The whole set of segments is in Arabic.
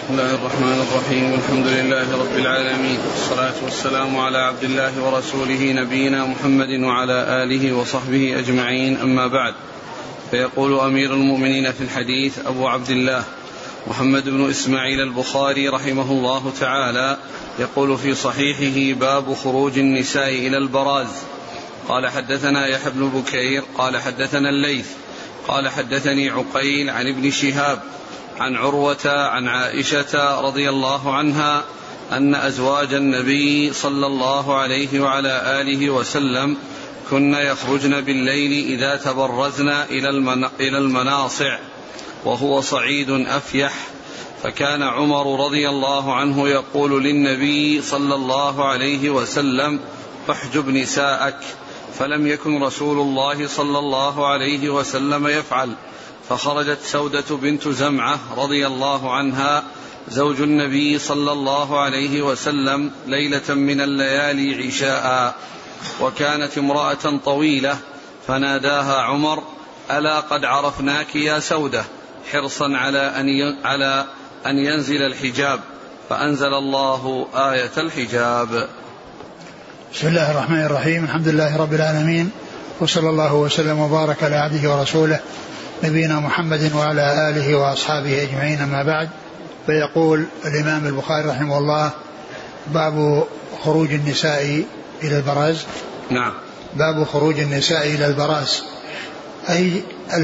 بسم الله الرحمن الرحيم. الحمد لله رب العالمين، والصلاة والسلام على عبد الله ورسوله نبينا محمد وعلى آله وصحبه أجمعين، أما بعد. فيقول أمير المؤمنين في الحديث أبو عبد الله محمد بن إسماعيل البخاري رحمه الله تعالى، يقول في صحيحه: باب خروج النساء إلى البراز. قال حدثنا يحيى بن بكير قال حدثنا الليث قال حدثني عقيل عن ابن شهاب عن عروة عن عائشة رضي الله عنها أن أزواج النبي صلى الله عليه وعلى آله وسلم كن يخرجن بالليل إذا تبرزن إلى المناصع وهو صعيد أفيح، فكان عمر رضي الله عنه يقول للنبي صلى الله عليه وسلم: احجب نساءك، فلم يكن رسول الله صلى الله عليه وسلم يفعل. فخرجت سودة بنت زمعة رضي الله عنها زوج النبي صلى الله عليه وسلم ليلة من الليالي عشاء، وكانت امرأة طويلة، فناداها عمر: ألا قد عرفناك يا سودة، حرصا على أن ينزل الحجاب، فأنزل الله آية الحجاب. بسم الله الرحمن الرحيم. الحمد لله رب العالمين، وصلى الله وسلم وبارك على عبده ورسوله نبينا محمد وعلى آله وأصحابه أجمعين، أما بعد. فيقول الإمام البخاري رحمه الله: باب خروج النساء إلى البراز. نعم. باب خروج النساء إلى البراز، أي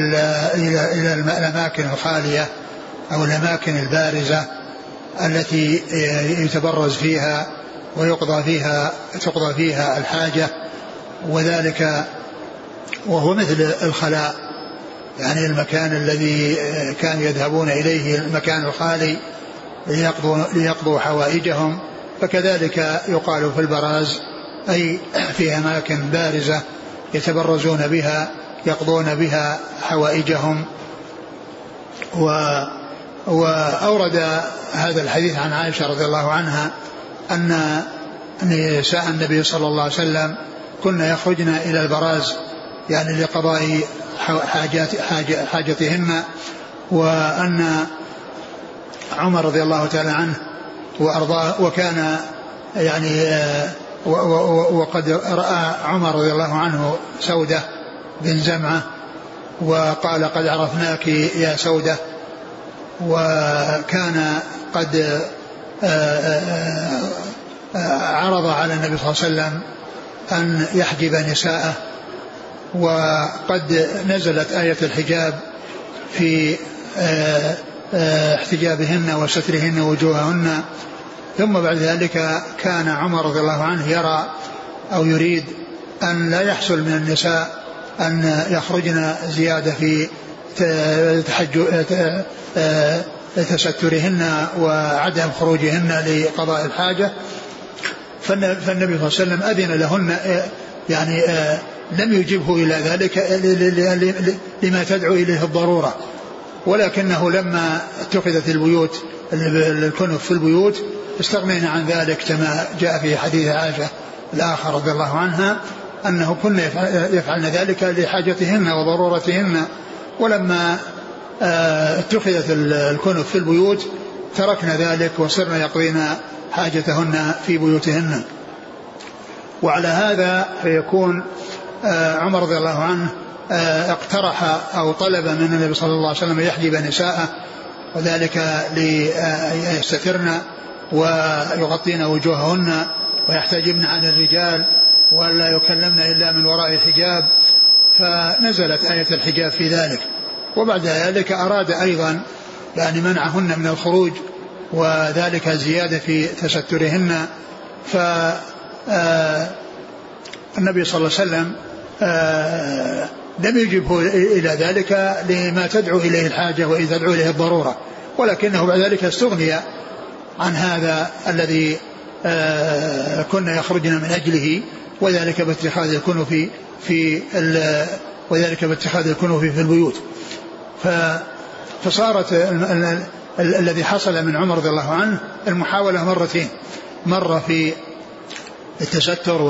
إلى الأماكن الخالية أو الأماكن البارزة التي يتبرز فيها وتقضى فيها الحاجة، وذلك وهو مثل الخلاء، يعني المكان الذي كانوا يذهبون إليه، المكان الخالي ليقضوا حوائجهم. فكذلك يقال في البراز، أي في أماكن بارزة يتبرزون بها يقضون بها حوائجهم. وأورد هذا الحديث عن عائشة رضي الله عنها أن نساء النبي صلى الله عليه وسلم كن يخرجن إلى البراز، يعني لقضاء حاجتهن، وأن عمر رضي الله تعالى عنه وأرضاه وكان يعني وقد رأى عمر رضي الله عنه سودة بن زمعة وقال: قد عرفناك يا سودة. وكان قد عرض على النبي صلى الله عليه وسلم أن يحجب نساءه، وقد نزلت آية الحجاب في احتجابهن وسترهن وجوههن. ثم بعد ذلك كان عمر رضي الله عنه يرى أو يريد أن لا يحصل من النساء أن يخرجن زيادة في تسترهن وعدم خروجهن لقضاء الحاجة. فالنبي صلى الله عليه وسلم أذن لهن، يعني لم يجبه إلى ذلك لما تدعو إليه الضرورة، ولكنه لما اتخذت البيوت الكنف في البيوت استغنينا عن ذلك، كما جاء في حديث عائشة الآخر رضي الله عنها أنه كنا يفعلن ذلك لحاجتهن وضرورتهن، ولما اتخذت الكنف في البيوت تركنا ذلك وصرنا يقضين حاجتهن في بيوتهن. وعلى هذا فيكون عمر رضي الله عنه اقترح أو طلب من النبي صلى الله عليه وسلم يحجب نساءه، وذلك ليستترن ويغطين وجوههن ويحتجبن عن الرجال ولا يكلمن إلا من وراء حجاب، فنزلت آية الحجاب في ذلك. وبعد ذلك أراد أيضا يعني منعهن من الخروج، وذلك زيادة في تسترهن. فالنبي صلى الله عليه وسلم لم يجبه إلى ذلك لما تدعو إليه الحاجة وإذا تدعو إليه الضرورة، ولكنه بعد ذلك استغني عن هذا الذي كنا يخرجنا من أجله، وذلك باتخاذ الكنوف في البيوت. فصارت الذي حصل من عمر رضي الله عنه المحاولة مرتين، مرة في التستر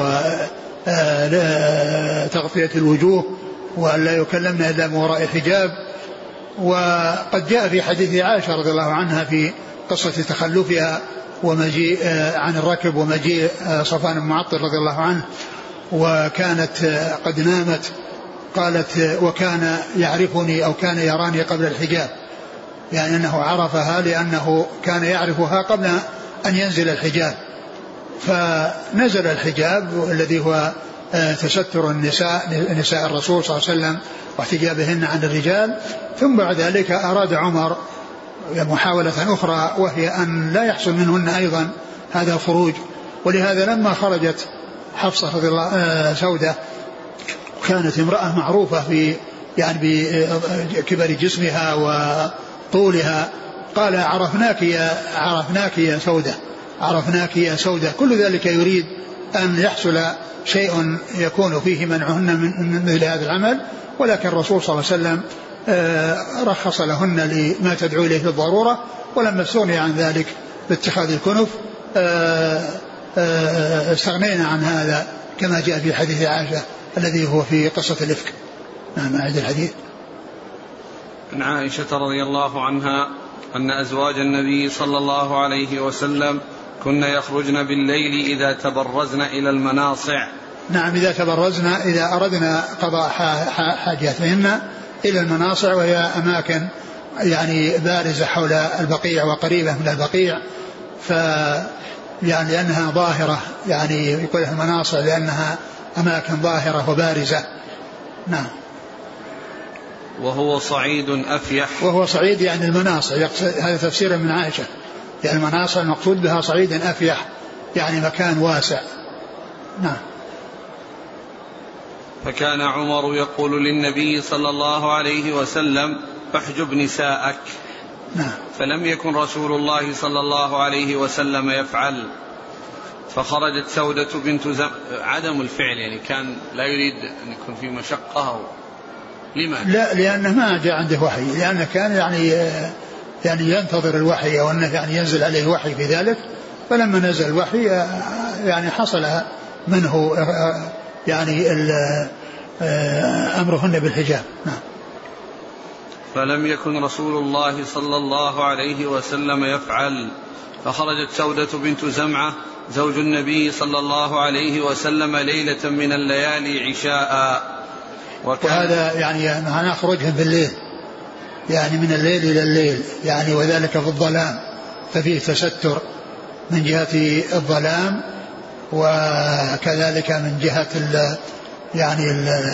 وتغطية الوجوه وأن لا يكلمن إلا من وراء حجاب. وقد جاء في حديث عائشة رضي الله عنها في قصة تخلفها ومجيء عن الركب ومجيء صفوان بن معطل رضي الله عنه، وكانت قد نامت. قالت وكان يعرفني أو كان يراني قبل الحجاب، يعني أنه عرفها لأنه كان يعرفها قبل أن ينزل الحجاب. فنزل الحجاب الذي هو تستر نساء الرسول صلى الله عليه وسلم واحتجابهن عن الرجال. ثم بعد ذلك أراد عمر محاولة أخرى، وهي أن لا يحصل منهن أيضا هذا الخروج. ولهذا لما خرجت حفصة رضي الله سودة، كانت امرأة معروفة في يعني بكبر جسمها وطولها، قال عرفناك يا سودة، عرفناك يا سودة. كل ذلك يريد أن يحصل شيء يكون فيه منعهن من مثل هذا العمل، ولكن الرسول صلى الله عليه وسلم رخص لهن لما تدعو إليه الضرورة، ولما استغني عن ذلك باتخاذ الكنف استغنينا عن هذا، كما جاء في حديث عائشة الذي هو في قصة الإفك. نعم أعد الحديث. عن عائشة رضي الله عنها أن أزواج النبي صلى الله عليه وسلم كن يخرجن بالليل إذا تبرزن إلى المناصع. نعم إذا تبرزن، إذا أردنا قضاء حاجاتهن إلى المناصع، وهي أماكن يعني بارزة حول البقيع وقريبة من البقيع، يعني لأنها ظاهرة، يعني يقول المناصع لأنها أماكن ظاهرة وبارزة. نعم. وهو صعيد أفيح. وهو صعيد يعني المناصع، هذا تفسير من عائشة، يعني المناصع المقصود بها صعيد أفيح، يعني مكان واسع. نعم. فكان عمر يقول للنبي صلى الله عليه وسلم احجب نساءك. نعم. فلم يكن رسول الله صلى الله عليه وسلم يفعل، فخرجت سودة بنت عدم الفعل، يعني كان لا يريد أن يكون في مشقة. لماذا؟ لا، لأنه ما جاء عنده وحي، لأنه كان يعني ينتظر الوحي، أو أنه يعني ينزل عليه وحي في ذلك. فلما نزل الوحي يعني حصل منه يعني أمرهن بالحجاب. نعم. فلم يكن رسول الله صلى الله عليه وسلم يفعل، فخرجت سودة بنت زمعة زوج النبي صلى الله عليه وسلم ليلة من الليالي عشاء. وهذا يعني معناه خروجهم في الليل، يعني من الليل إلى الليل، يعني وذلك في الظلام، ففيه تستر من جهة الظلام، وكذلك من جهة يعني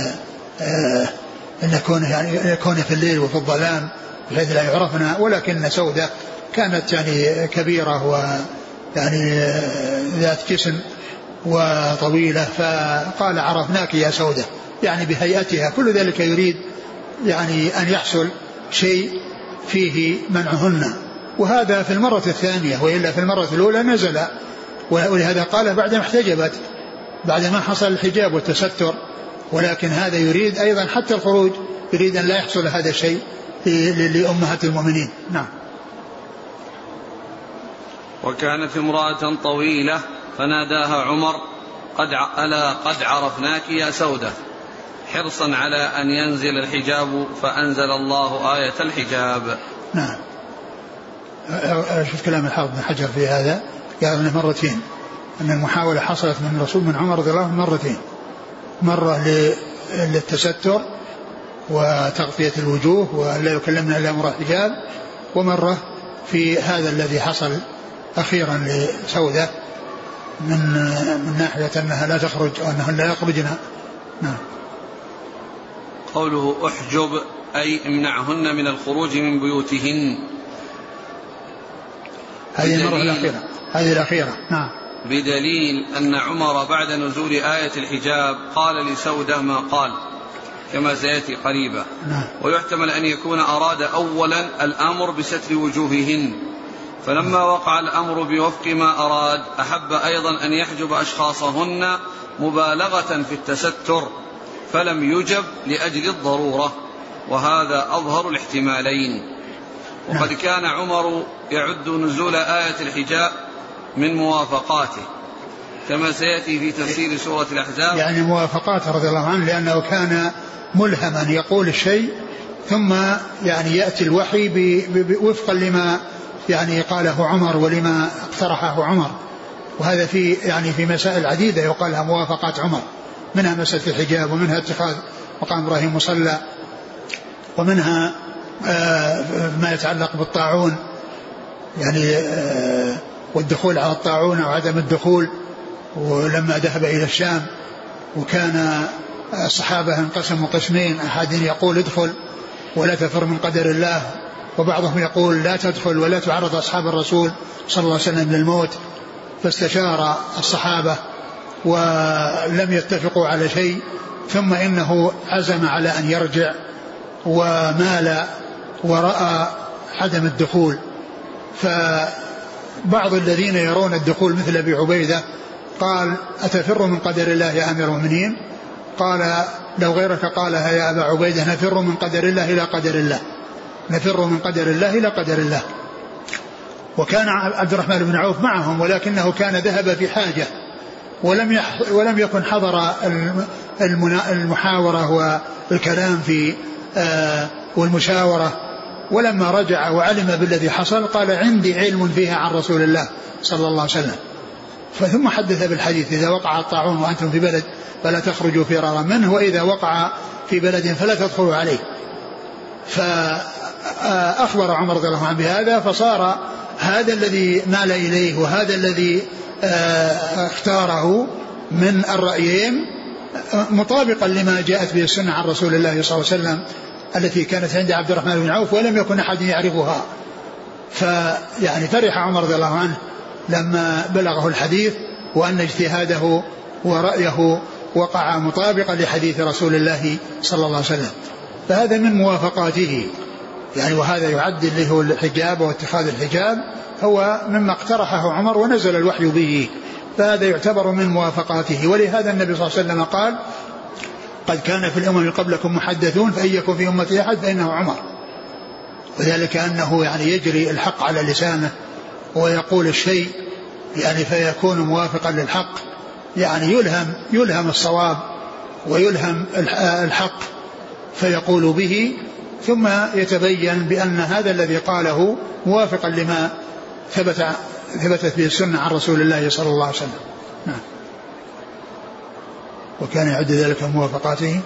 أن يكون في الليل وفي الظلام بحيث لا يعرفنا. ولكن سودة كانت يعني كبيرة ويعني ذات جسم وطويلة، فقال عرفناك يا سودة، يعني بهيئتها. كل ذلك يريد يعني أن يحصل شيء فيه منعهن، وهذا في المرة الثانية، وإلا في المرة الأولى نزل. ولهذا قال بعد ما احتجبت، بعد ما حصل الحجاب والتستر. ولكن هذا يريد أيضا حتى الخروج يريد أن لا يحصل هذا الشيء لأمهات المؤمنين. نعم. وكانت امرأة طويلة فناداها عمر قد عرفناك يا سودة، حرصا على أن ينزل الحجاب، فأنزل الله آية الحجاب. نعم. شوف كلام الحافظ بن حجر في هذا، قال منه مرتين أن المحاولة حصلت من الرسول من عمر رضي الله عنه مرتين، مرة للتستر وتغطية الوجوه ولا يكلمنا إلا امرأة حجاب، ومرة في هذا الذي حصل أخيرا لسودة من ناحية أنها لا تخرج أو أنها لا يخرجن. نعم. قوله احجب أي امنعهن من الخروج من بيوتهن. هذه المرة الأخيرة، هذه الأخيرة. نعم. بدليل أن عمر بعد نزول آية الحجاب قال لسودة ما قال، كما سيأتي قريبا. نعم. ويحتمل أن يكون أراد أولا الأمر بستر وجوههن، فلما وقع الأمر بوفق ما أراد أحب أيضا أن يحجب أشخاصهن مبالغة في التستر، فلم يجب لأجل الضرورة، وهذا أظهر الاحتمالين. وقد كان عمر يعد نزول آية الحجاب من موافقاته، كما سيأتي في تفسير سورة الأحزاب. يعني موافقاته رضي الله عنه، لأنه كان ملهما يقول الشيء ثم يعني يأتي الوحي وفقا لما يعني قاله عمر ولما اقترحه عمر. وهذا في يعني في مسائل عديدة يقال لها موافقات عمر، منها مسألة الحجاب، ومنها اتخاذ مقام إبراهيم مصلى، ومنها ما يتعلق بالطاعون يعني والدخول على الطاعون أو عدم الدخول. ولما ذهب إلى الشام وكان الصحابة انقسموا قسمين، أحد يقول ادخل ولا تفر من قدر الله، وبعضهم يقول لا تدخل ولا تعرض أصحاب الرسول صلى الله عليه وسلم للموت. فاستشار الصحابة ولم يتفقوا على شيء، ثم إنه عزم على أن يرجع ومال ورأى عدم الدخول. فبعض الذين يرون الدخول مثل أبي عبيدة قال أتفر من قدر الله يا أمير المؤمنين؟ قال لو غيرك قالها يا أبا عبيدة نفر من قدر الله إلى قدر الله، نفر من قدر الله إلى قدر الله. وكان عبد الرحمن بن عوف معهم، ولكنه كان ذهب في حاجة ولم يكن حضر المحاورة والكلام في والمشاورة. ولما رجع وعلم بالذي حصل قال عندي علم فيها عن رسول الله صلى الله عليه وسلم. ثم حدث بالحديث إذا وقع الطاعون وأنتم في بلد فلا تخرجوا فرارا منه، وإذا وقع في بلد فلا تدخلوا عليه. فأخبر عمر رضي الله عنه بهذا، فصار هذا الذي مال إليه وهذا الذي اختاره من الرأيين مطابقا لما جاءت به السنة عن رسول الله صلى الله عليه وسلم التي كانت عند عبد الرحمن بن عوف ولم يكن أحد يعرفها. فيعني فرح عمر رضي الله عنه لما بلغه الحديث وأن اجتهاده ورأيه وقع مطابقا لحديث رسول الله صلى الله عليه وسلم. فهذا من موافقاته يعني. وهذا يعد اللي هو الحجاب واتخاذ الحجاب هو مما اقترحه عمر ونزل الوحي به، فهذا يعتبر من موافقاته. ولهذا النبي صلى الله عليه وسلم قال قد كان في الأمم قبلكم محدثون فإن يكن في أمتي أحد فإنه عمر. وذلك أنه يعني يجري الحق على لسانه ويقول الشيء يعني فيكون موافقا للحق، يعني يلهم الصواب ويلهم الحق فيقول به، ثم يتبين بأن هذا الذي قاله موافقا لما ثبتت به السنة عن رسول الله صلى الله عليه وسلم. نعم. وكان يعد ذلك موافقاته.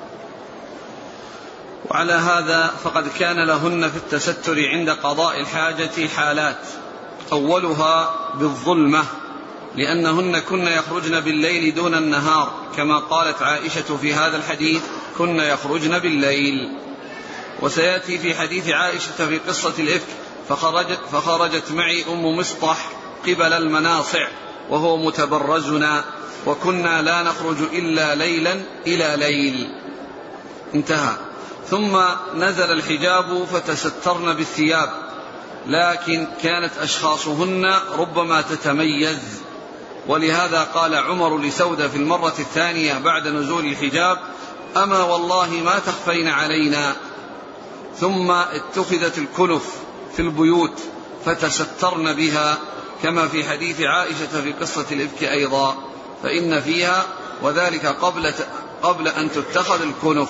وعلى هذا فقد كان لهن في التستر عند قضاء الحاجة حالات، أولها بالظلمة لأنهن كن يخرجن بالليل دون النهار، كما قالت عائشة في هذا الحديث كن يخرجن بالليل. وسيأتي في حديث عائشة في قصة الإفك فخرجت معي أم مصطح قبل المناصع وهو متبرزنا وكنا لا نخرج إلا ليلا إلى ليل، انتهى. ثم نزل الحجاب فتسترن بالثياب، لكن كانت أشخاصهن ربما تتميز، ولهذا قال عمر لسودة في المرة الثانية بعد نزول الحجاب أما والله ما تخفين علينا. ثم اتخذت الكنف في البيوت فتسترن بها، كما في حديث عائشة في قصة الإفك أيضا، فإن فيها وذلك قبل أن تتخذ الكنف.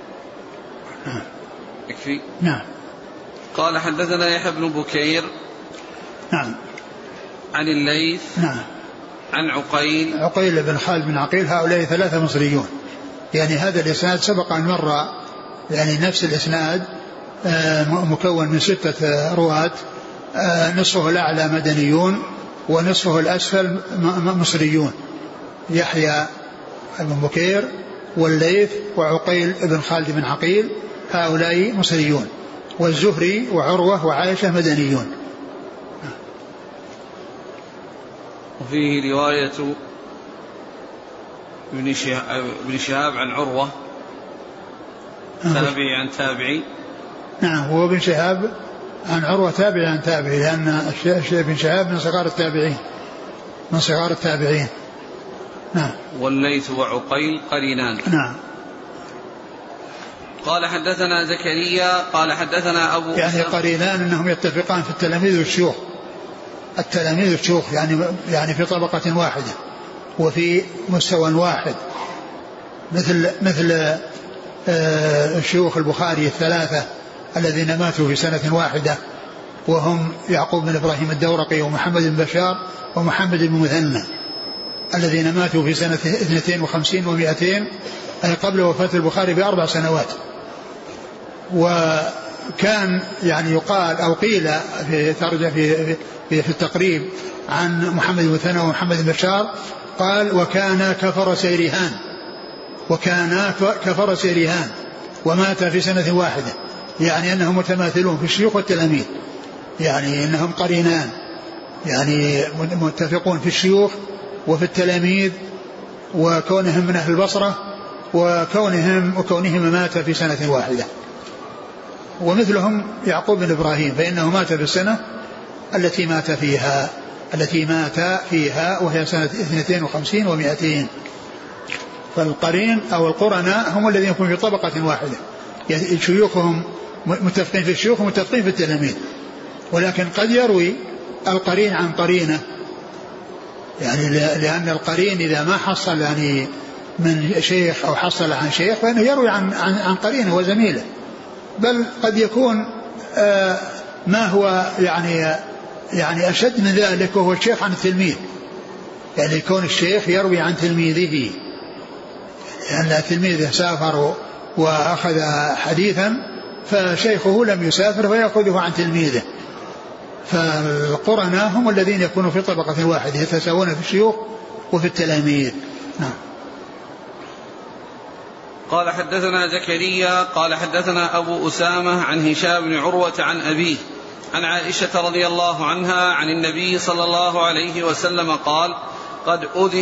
يكفي. نعم. قال حدثنا يحيى بن بكير. نعم. عن الليث. نعم. عن عقيل بن خالد بن عقيل. هؤلاء ثلاثة مصريون. يعني هذا الإسناد سبق أن مر، يعني نفس الإسناد مكون من 6 رواة، نصفه الأعلى مدنيون ونصفه الأسفل مصريون، يحيى بن بكير والليث وعقيل بن خالد بن عقيل، هؤلاء مصريون، والزهري وعروة وعائشة مدنيون. وفيه رواية ابن شهاب عن عروة تابعي عن تابعي. نعم. هو ابن شهاب عن عروة تابعي عن تابعي، لأن ابن شهاب من صغار التابعين. نعم. والليث وعقيل قرينان. نعم. قال حدثنا زكريا قال حدثنا أبو يعني قرينان أنهم يتفقان في التلاميذ والشيوخ، التلاميذ والشيوخ يعني في طبقة واحدة وفي مستوى واحد، مثل شيوخ البخاري 3 الذين ماتوا في سنة واحدة، وهم يعقوب بن إبراهيم الدورقي ومحمد بن بشار ومحمد بن مثنى الذين ماتوا في سنة 52 و200 أي قبل وفاة البخاري ب4 سنوات. وكان يعني يقال أو قيل في ترجمة في التقريب عن محمد بن مثنى ومحمد بن بشار قال وكان كفرس رهان ومات في سنة واحدة، يعني أنهم متماثلون في الشيوخ والتلاميذ، يعني أنهم قرينان، يعني متفقون في الشيوخ وفي التلاميذ، وكونهم من أهل البصرة وكونهم مات في سنة واحدة. ومثلهم يعقوب بن إبراهيم فإنه مات في السنة التي مات فيها وهي سنة 52 و200. فالقرين أو القرناء هم الذين يكونون في طبقة واحدة، شيوخهم متفقين في الشيوخ ومتفقين في التلاميذ، ولكن قد يروي القرين عن قرينه، يعني لأن القرين إذا ما حصل يعني من شيخ أو حصل عن شيخ فإنه يروي عن قرينه وزميله، بل قد يكون ما هو يعني أشد من ذلك وهو الشيخ عن التلميذ، يعني يكون الشيخ يروي عن تلميذه، لأن يعني التلميذ سافر وأخذ حديثا فشيخه لم يسافر فيأخذه عن تلميذه. فالقرناء هم الذين يكونوا في طبقة واحدة يتساوون في الشيوخ وفي التلاميذ. نعم. قال حدثنا زكريا قال حدثنا أبو أسامة عن هشام بن عروة عن أبيه عن عائشة رضي الله عنها عن النبي صلى الله عليه وسلم قال قد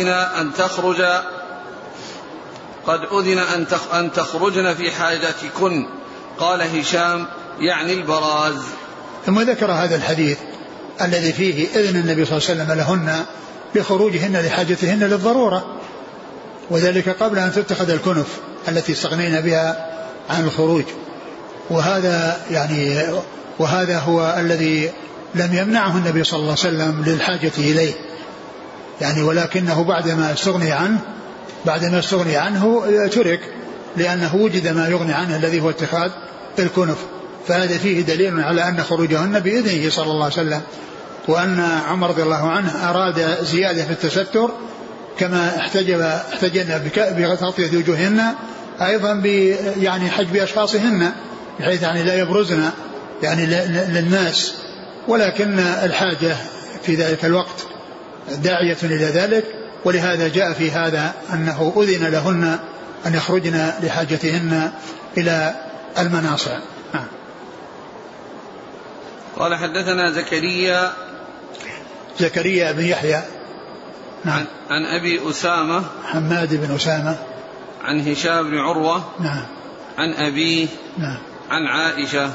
أذن أن تخرجن في حاجتكن. قال هشام يعني البراز. ثم ذكر هذا الحديث الذي فيه إذن النبي صلى الله عليه وسلم لهن بخروجهن لحاجتهن للضرورة، وذلك قبل أن تتخذ الكنف التي استغنينا بها عن الخروج. وهذا هو الذي لم يمنعه النبي صلى الله عليه وسلم للحاجة إليه، يعني ولكنه بعدما استغني عنه ترك، لأنه وجد ما يغني عنه الذي هو اتخاذ الكنف. فهذا فيه دليل على أن خروجهن بإذنه صلى الله عليه وسلم، وأن عمر رضي الله عنه أراد زيادة في التستر كما احتجن بغطية وجوههن أيضا يعني حجب أشخاصهن بحيث يعني لا يبرزن يعني للناس، ولكن الحاجة في ذلك الوقت داعية إلى ذلك، ولهذا جاء في هذا أنه أذن لهن أن يخرجن لحاجتهن إلى المناصع. قال حدثنا زكريا بن يحيى عن أبي أسامة حماد بن أسامة عن هشام بن عروة عن أبيه عن عائشة.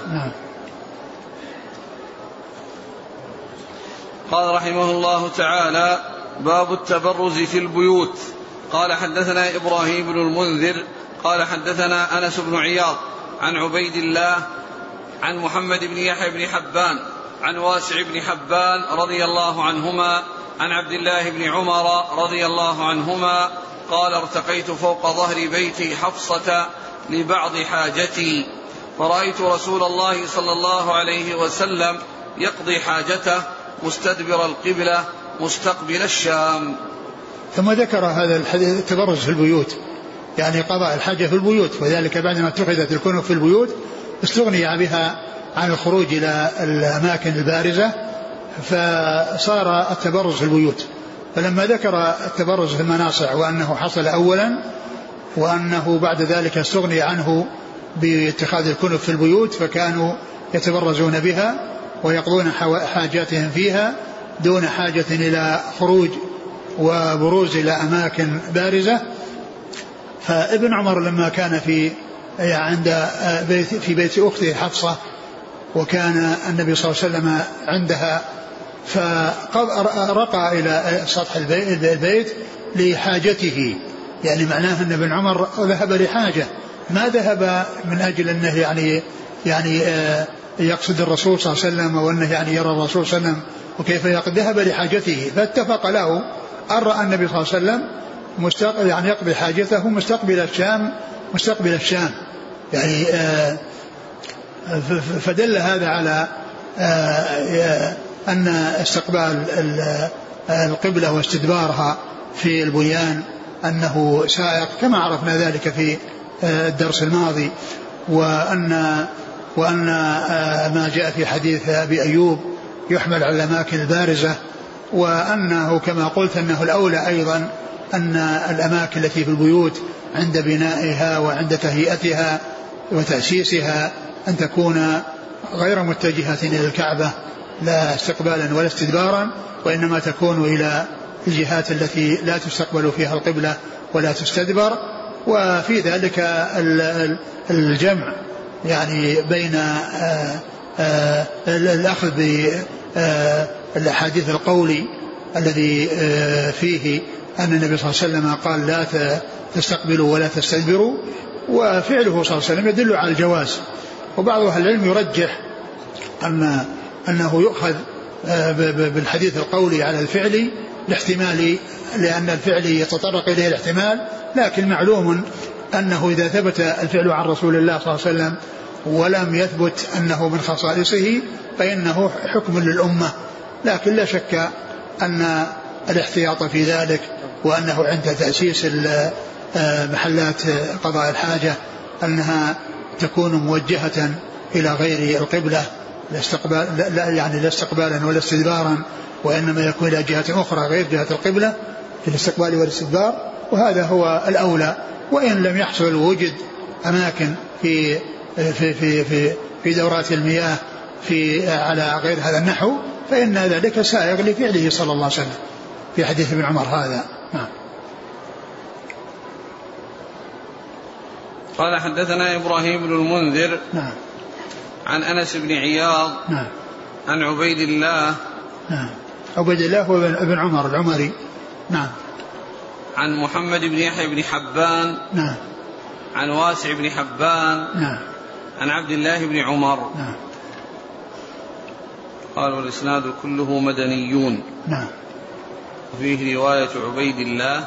قال رحمه الله تعالى باب التبرز في البيوت. قال حدثنا إبراهيم بن المنذر قال حدثنا أنس بن عياض عن عبيد الله عن محمد بن يحيى بن حبان عن واسع بن حبان رضي الله عنهما عن عبد الله بن عمر رضي الله عنهما قال ارتقيت فوق ظهر بيتي حفصة لبعض حاجتي فرأيت رسول الله صلى الله عليه وسلم يقضي حاجته مستدبر القبلة مستقبل الشام. ثم ذكر هذا الحديث التبرز في البيوت، يعني قضاء الحاجة في البيوت، وذلك بعدما اتخذت الكنف في البيوت استغني بها عن الخروج إلى الأماكن البارزة، فصار التبرز في البيوت. فلما ذكر التبرز في المناصع وأنه حصل أولا وأنه بعد ذلك استغني عنه باتخاذ الكنف في البيوت، فكانوا يتبرزون بها ويقضون حاجاتهم فيها دون حاجة إلى خروج وبروز إلى أماكن بارزة. فابن عمر لما كان في بيت أخته حفصة وكان النبي صلى الله عليه وسلم عندها، فرقى إلى سطح البيت لحاجته، يعني معناه أن ابن عمر ذهب لحاجة، ما ذهب من أجل أنه يعني يقصد الرسول صلى الله عليه وسلم وأنه يعني يرى الرسول صلى الله عليه وسلم وكيف ذهب لحاجته. فاتفق له أن رأى النبي صلى الله عليه وسلم يعني يقضي حاجته مستقبل الشام يعني فدل هذا على أن استقبال القبلة واستدبارها في البنيان أنه سائق كما عرفنا ذلك في الدرس الماضي، وأن ما جاء في حديث أبي أيوب يحمل على الأماكن البارزة، وأنه كما قلت أنه الأولى أيضا أن الأماكن التي في البيوت عند بنائها وعند تهيئتها وتأسيسها أن تكون غير متجهة إلى الكعبة لا استقبالا ولا استدبارا، وإنما تكون إلى الجهات التي لا تستقبل فيها القبلة ولا تستدبر. وفي ذلك الجمع يعني بين الأخذ بالأحاديث القولي الذي فيه أن النبي صلى الله عليه وسلم قال لا تستقبلوا ولا تستدبروا، وفعله صلى الله عليه وسلم يدل على الجواز. وبعض أهل العلم يرجح أنه يؤخذ بالحديث القولي على الفعل لاحتمال، لأن الفعل يتطرق إليه الاحتمال، لكن معلوم أنه إذا ثبت الفعل عن رسول الله صلى الله عليه وسلم ولم يثبت أنه من خصائصه فإنه حكم للأمة. لكن لا شك أن الاحتياط في ذلك، وأنه عند تأسيس محلات قضاء الحاجة أنها تكون موجهة إلى غير القبلة لا استقبالا ولا استدبارا، وإنما يكون إلى جهة أخرى غير جهة القبلة في الاستقبال والاستدبار، وهذا هو الأولى. وإن لم يحصل وجد أماكن في في في في في دورات المياه على غير هذا النحو فإن ذلك سائغ لفعله صلى الله عليه وسلم في حديث ابن عمر هذا. قال حدثنا إبراهيم بن المنذر عن أنس بن عياض عن عبيد الله عبيد الله هو ابن عمر العمري عن محمد بن يحيى بن حبان عن واسع بن حبان عن عبد الله بن عمر قال والإسناد كله مدنيون وفيه رواية عبيد الله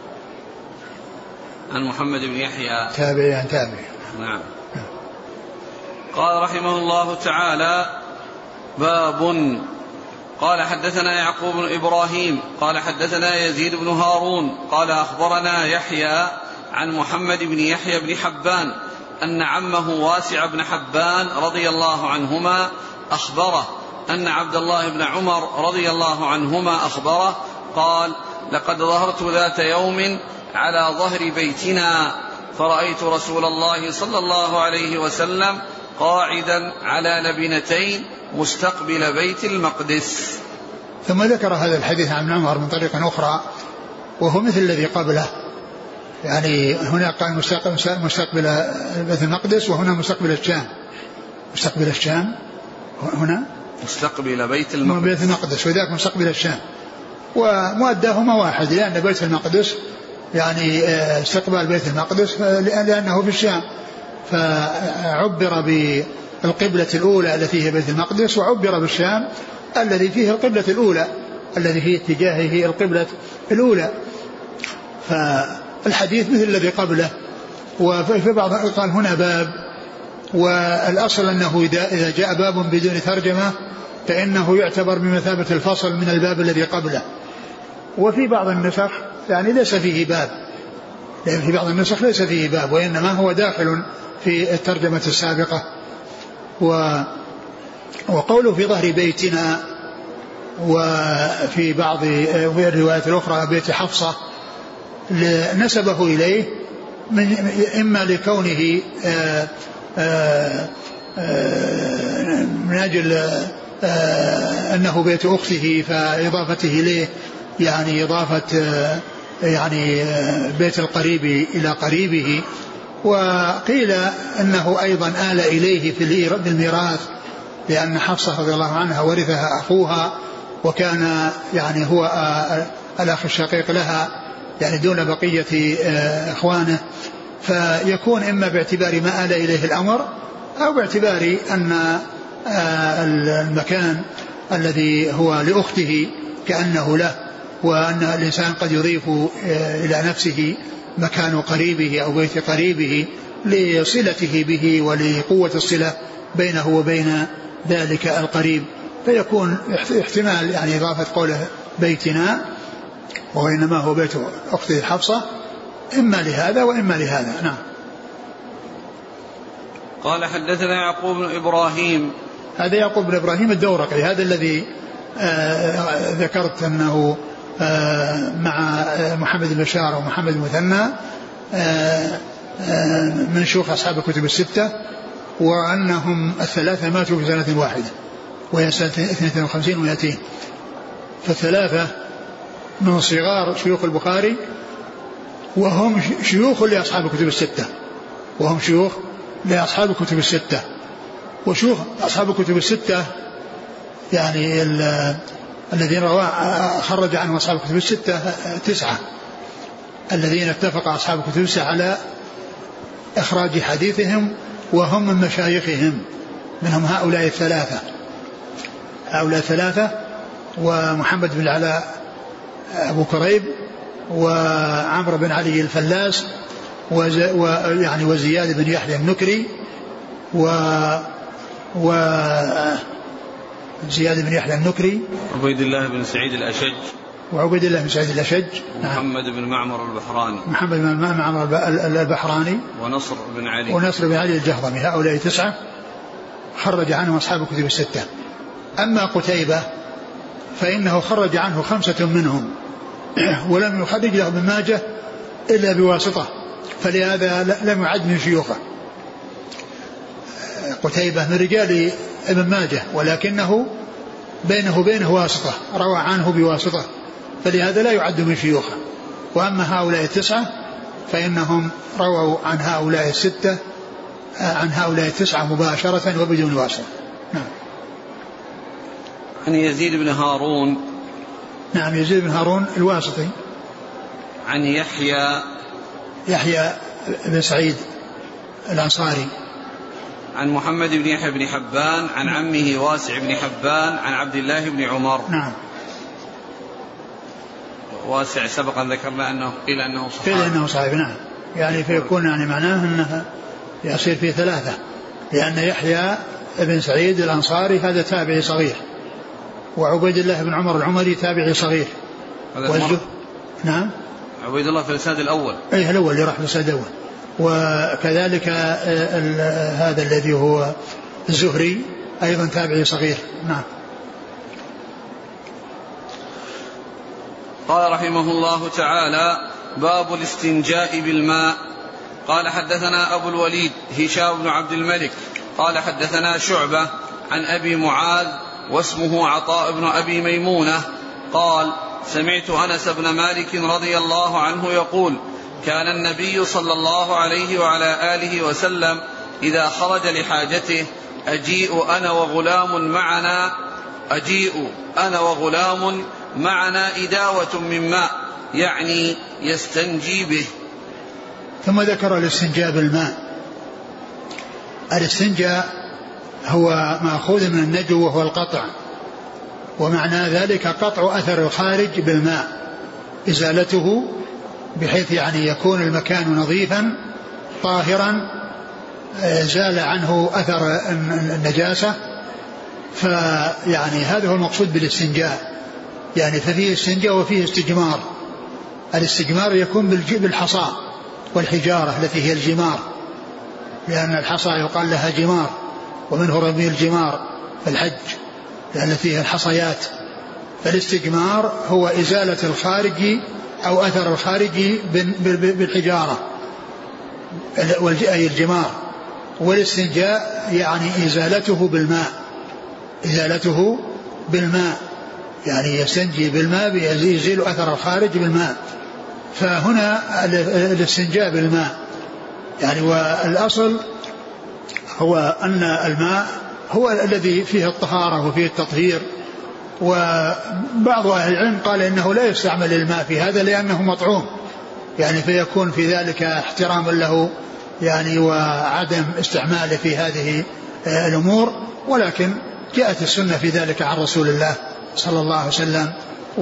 عن محمد بن يحيى تابعي. نعم. قال رحمه الله تعالى باب. قال حدثنا يعقوب بن إبراهيم قال حدثنا يزيد بن هارون قال أخبرنا يحيى عن محمد بن يحيى بن حبان أن عمه واسع بن حبان رضي الله عنهما أخبره أن عبد الله بن عمر رضي الله عنهما أخبره قال لقد ظهرت ذات يوم على ظهر بيتنا فرأيت رسول الله صلى الله عليه وسلم قاعدا على لبنتين مستقبل بيت المقدس. ثم ذكر هذا الحديث عن عمر من طريق أخرى وهو مثل الذي قبله، يعني هنا قال مستقبل بيت المقدس وهنا مستقبل الشام هنا مستقبل بيت المقدس وذاك مستقبل الشام، ومؤداهما واحد، لأن بيت المقدس يعني استقبال بيت المقدس لأنه في الشام، فعبر بالقبلة الأولى التي هي بيت المقدس، وعبر بالشام الذي فيه القبلة الأولى الذي في اتجاهه القبلة الأولى. فالحديث مثل الذي قبله. وفي بعض قال هنا باب، والأصل أنه إذا جاء باب بدون ترجمة فإنه يعتبر بمثابة الفصل من الباب الذي قبله. وفي بعض النسخ يعني ليس فيه باب، لأن في بعض النسخ ليس فيه باب، وإنما هو داخل في الترجمة السابقة. وقوله في ظهر بيتنا، وفي بعض الروايات الأخرى بيت حفصة، نسبه إليه إما لكونه من أجل أنه بيت أخته فإضافته إليه يعني إضافة يعني بيت القريب إلى قريبه. وقيل أنه أيضا آل إليه في الميراث، لأن حفصة رضي الله عنها ورثها أخوها، وكان يعني هو الأخ الشقيق لها يعني دون بقية إخوانه، فيكون إما باعتبار ما آل إليه الأمر أو باعتبار أن المكان الذي هو لأخته كأنه له، وأن الإنسان قد يضيف إلى نفسه مكان قريبه أو بيت قريبه لصلته به ولقوة الصلة بينه وبين ذلك القريب، فيكون احتمال يعني إضافة قوله بيتنا وإنما هو بيت أختي حفصة إما لهذا وإما لهذا. نعم. قال حدثنا يعقوب بن إبراهيم. هذا يعقوب بن إبراهيم الدورقي، هذا الذي ذكرت أنه مع محمد بن بشار ومحمد المثنى من شيوخ أصحاب الكتب الستة، وأنهم الثلاثة ماتوا في سنة واحدة وهي سنة 52 و200، فالثلاثة من صغار شيوخ البخاري وهم شيوخ لأصحاب الكتب الستة، وهم شيوخ لأصحاب الكتب الستة. وشيوخ أصحاب الكتب الستة يعني الذين خرج عنهم أصحاب الكتب الستة 9 الذين اتفق أصحاب الكتب الستة على إخراج حديثهم وهم من مشايخهم، منهم هؤلاء الثلاثة ومحمد بن العلاء أبو كريب وعمرو بن علي الفلاس وزياد بن يحيى النكري زياد بن يحيى النكري عبيد الله بن سعيد الأشج محمد بن معمر البحراني ونصر بن علي الجهضمي. هؤلاء 9 خرج عنهم أصحاب الكتب الستة. أما قتيبة فإنه خرج عنه 5 منهم ولم يخرج له ابن ماجه إلا بواسطة، فلهذا لم يعد من شيوخه. قتيبة من رجال ابن ماجه ولكنه بينه وبينه واسطة، روى عنه بواسطة، فلهذا لا يعد من شيوخه. وأما هؤلاء 9 فإنهم رووا عن هؤلاء 9 مباشرة وبدون واسطة. نعم. عن يزيد بن هارون. نعم، يزيد بن هارون الواسطي. عن يحيى بن سعيد الأنصاري. عن محمد بن يحيى بن حبان عن عمه واسع بن حبان عن عبد الله بن عمر. نعم. واسع سبقا ذكرنا أنه قيل أنه صحابي. نعم، يعني فيكون يعني معناه أنه يصير فيه 3، لأن يحيى بن سعيد الأنصاري هذا تابعي صغير، وعبيد الله بن عمر العمري تابعي صغير. نعم، عبيد الله في الإسناد الأول. أي الأول اللي راح في الإسناد الأول. وكذلك هذا الذي هو الزهري أيضا تابعي صغير. نعم. قال رحمه الله تعالى: باب الاستنجاء بالماء. قال حدثنا أبو الوليد هشام بن عبد الملك قال حدثنا شعبة عن أبي معاذ واسمه عطاء بن أبي ميمونة قال: سمعت أنس بن مالك رضي الله عنه يقول: كان النبي صلى الله عليه وعلى آله وسلم إذا خرج لحاجته أجيء أنا وغلام معنا إداوة من ماء، يعني يستنجي به. ثم ذكر الاستنجاء بالماء. الاستنجاء هو مأخوذ من النجو وهو القطع، ومعنى ذلك قطع أثر الخارج بالماء، إزالته بحيث يعني يكون المكان نظيفا طاهرا زال عنه أثر النجاسة. فيعني هذا هو المقصود بالاستنجاء، يعني ففيه استنجاء وفيه استجمار. الاستجمار يكون بالحصى والحجارة التي هي الجمار، لأن الحصى يقال لها جمار، ومنه رمي الجمار في الحج لأن فيه الحصيات. فالاستجمار هو إزالة الخارج أو أثر الخارج بالحجارة أي الجمار. والاستنجاء يعني إزالته بالماء، يعني يستنجي بالماء يزيل أثر الخارج بالماء. فهنا الاستنجاء بالماء يعني، والأصل هو أن الماء هو الذي فيه الطهارة وفيه التطهير. وبعض أهل العلم قال إنه لا يستعمل الماء في هذا لأنه مطعوم، يعني فيكون في ذلك احترام له يعني وعدم استعماله في هذه الأمور. ولكن جاءت السنة في ذلك عن رسول الله صلى الله عليه وسلم،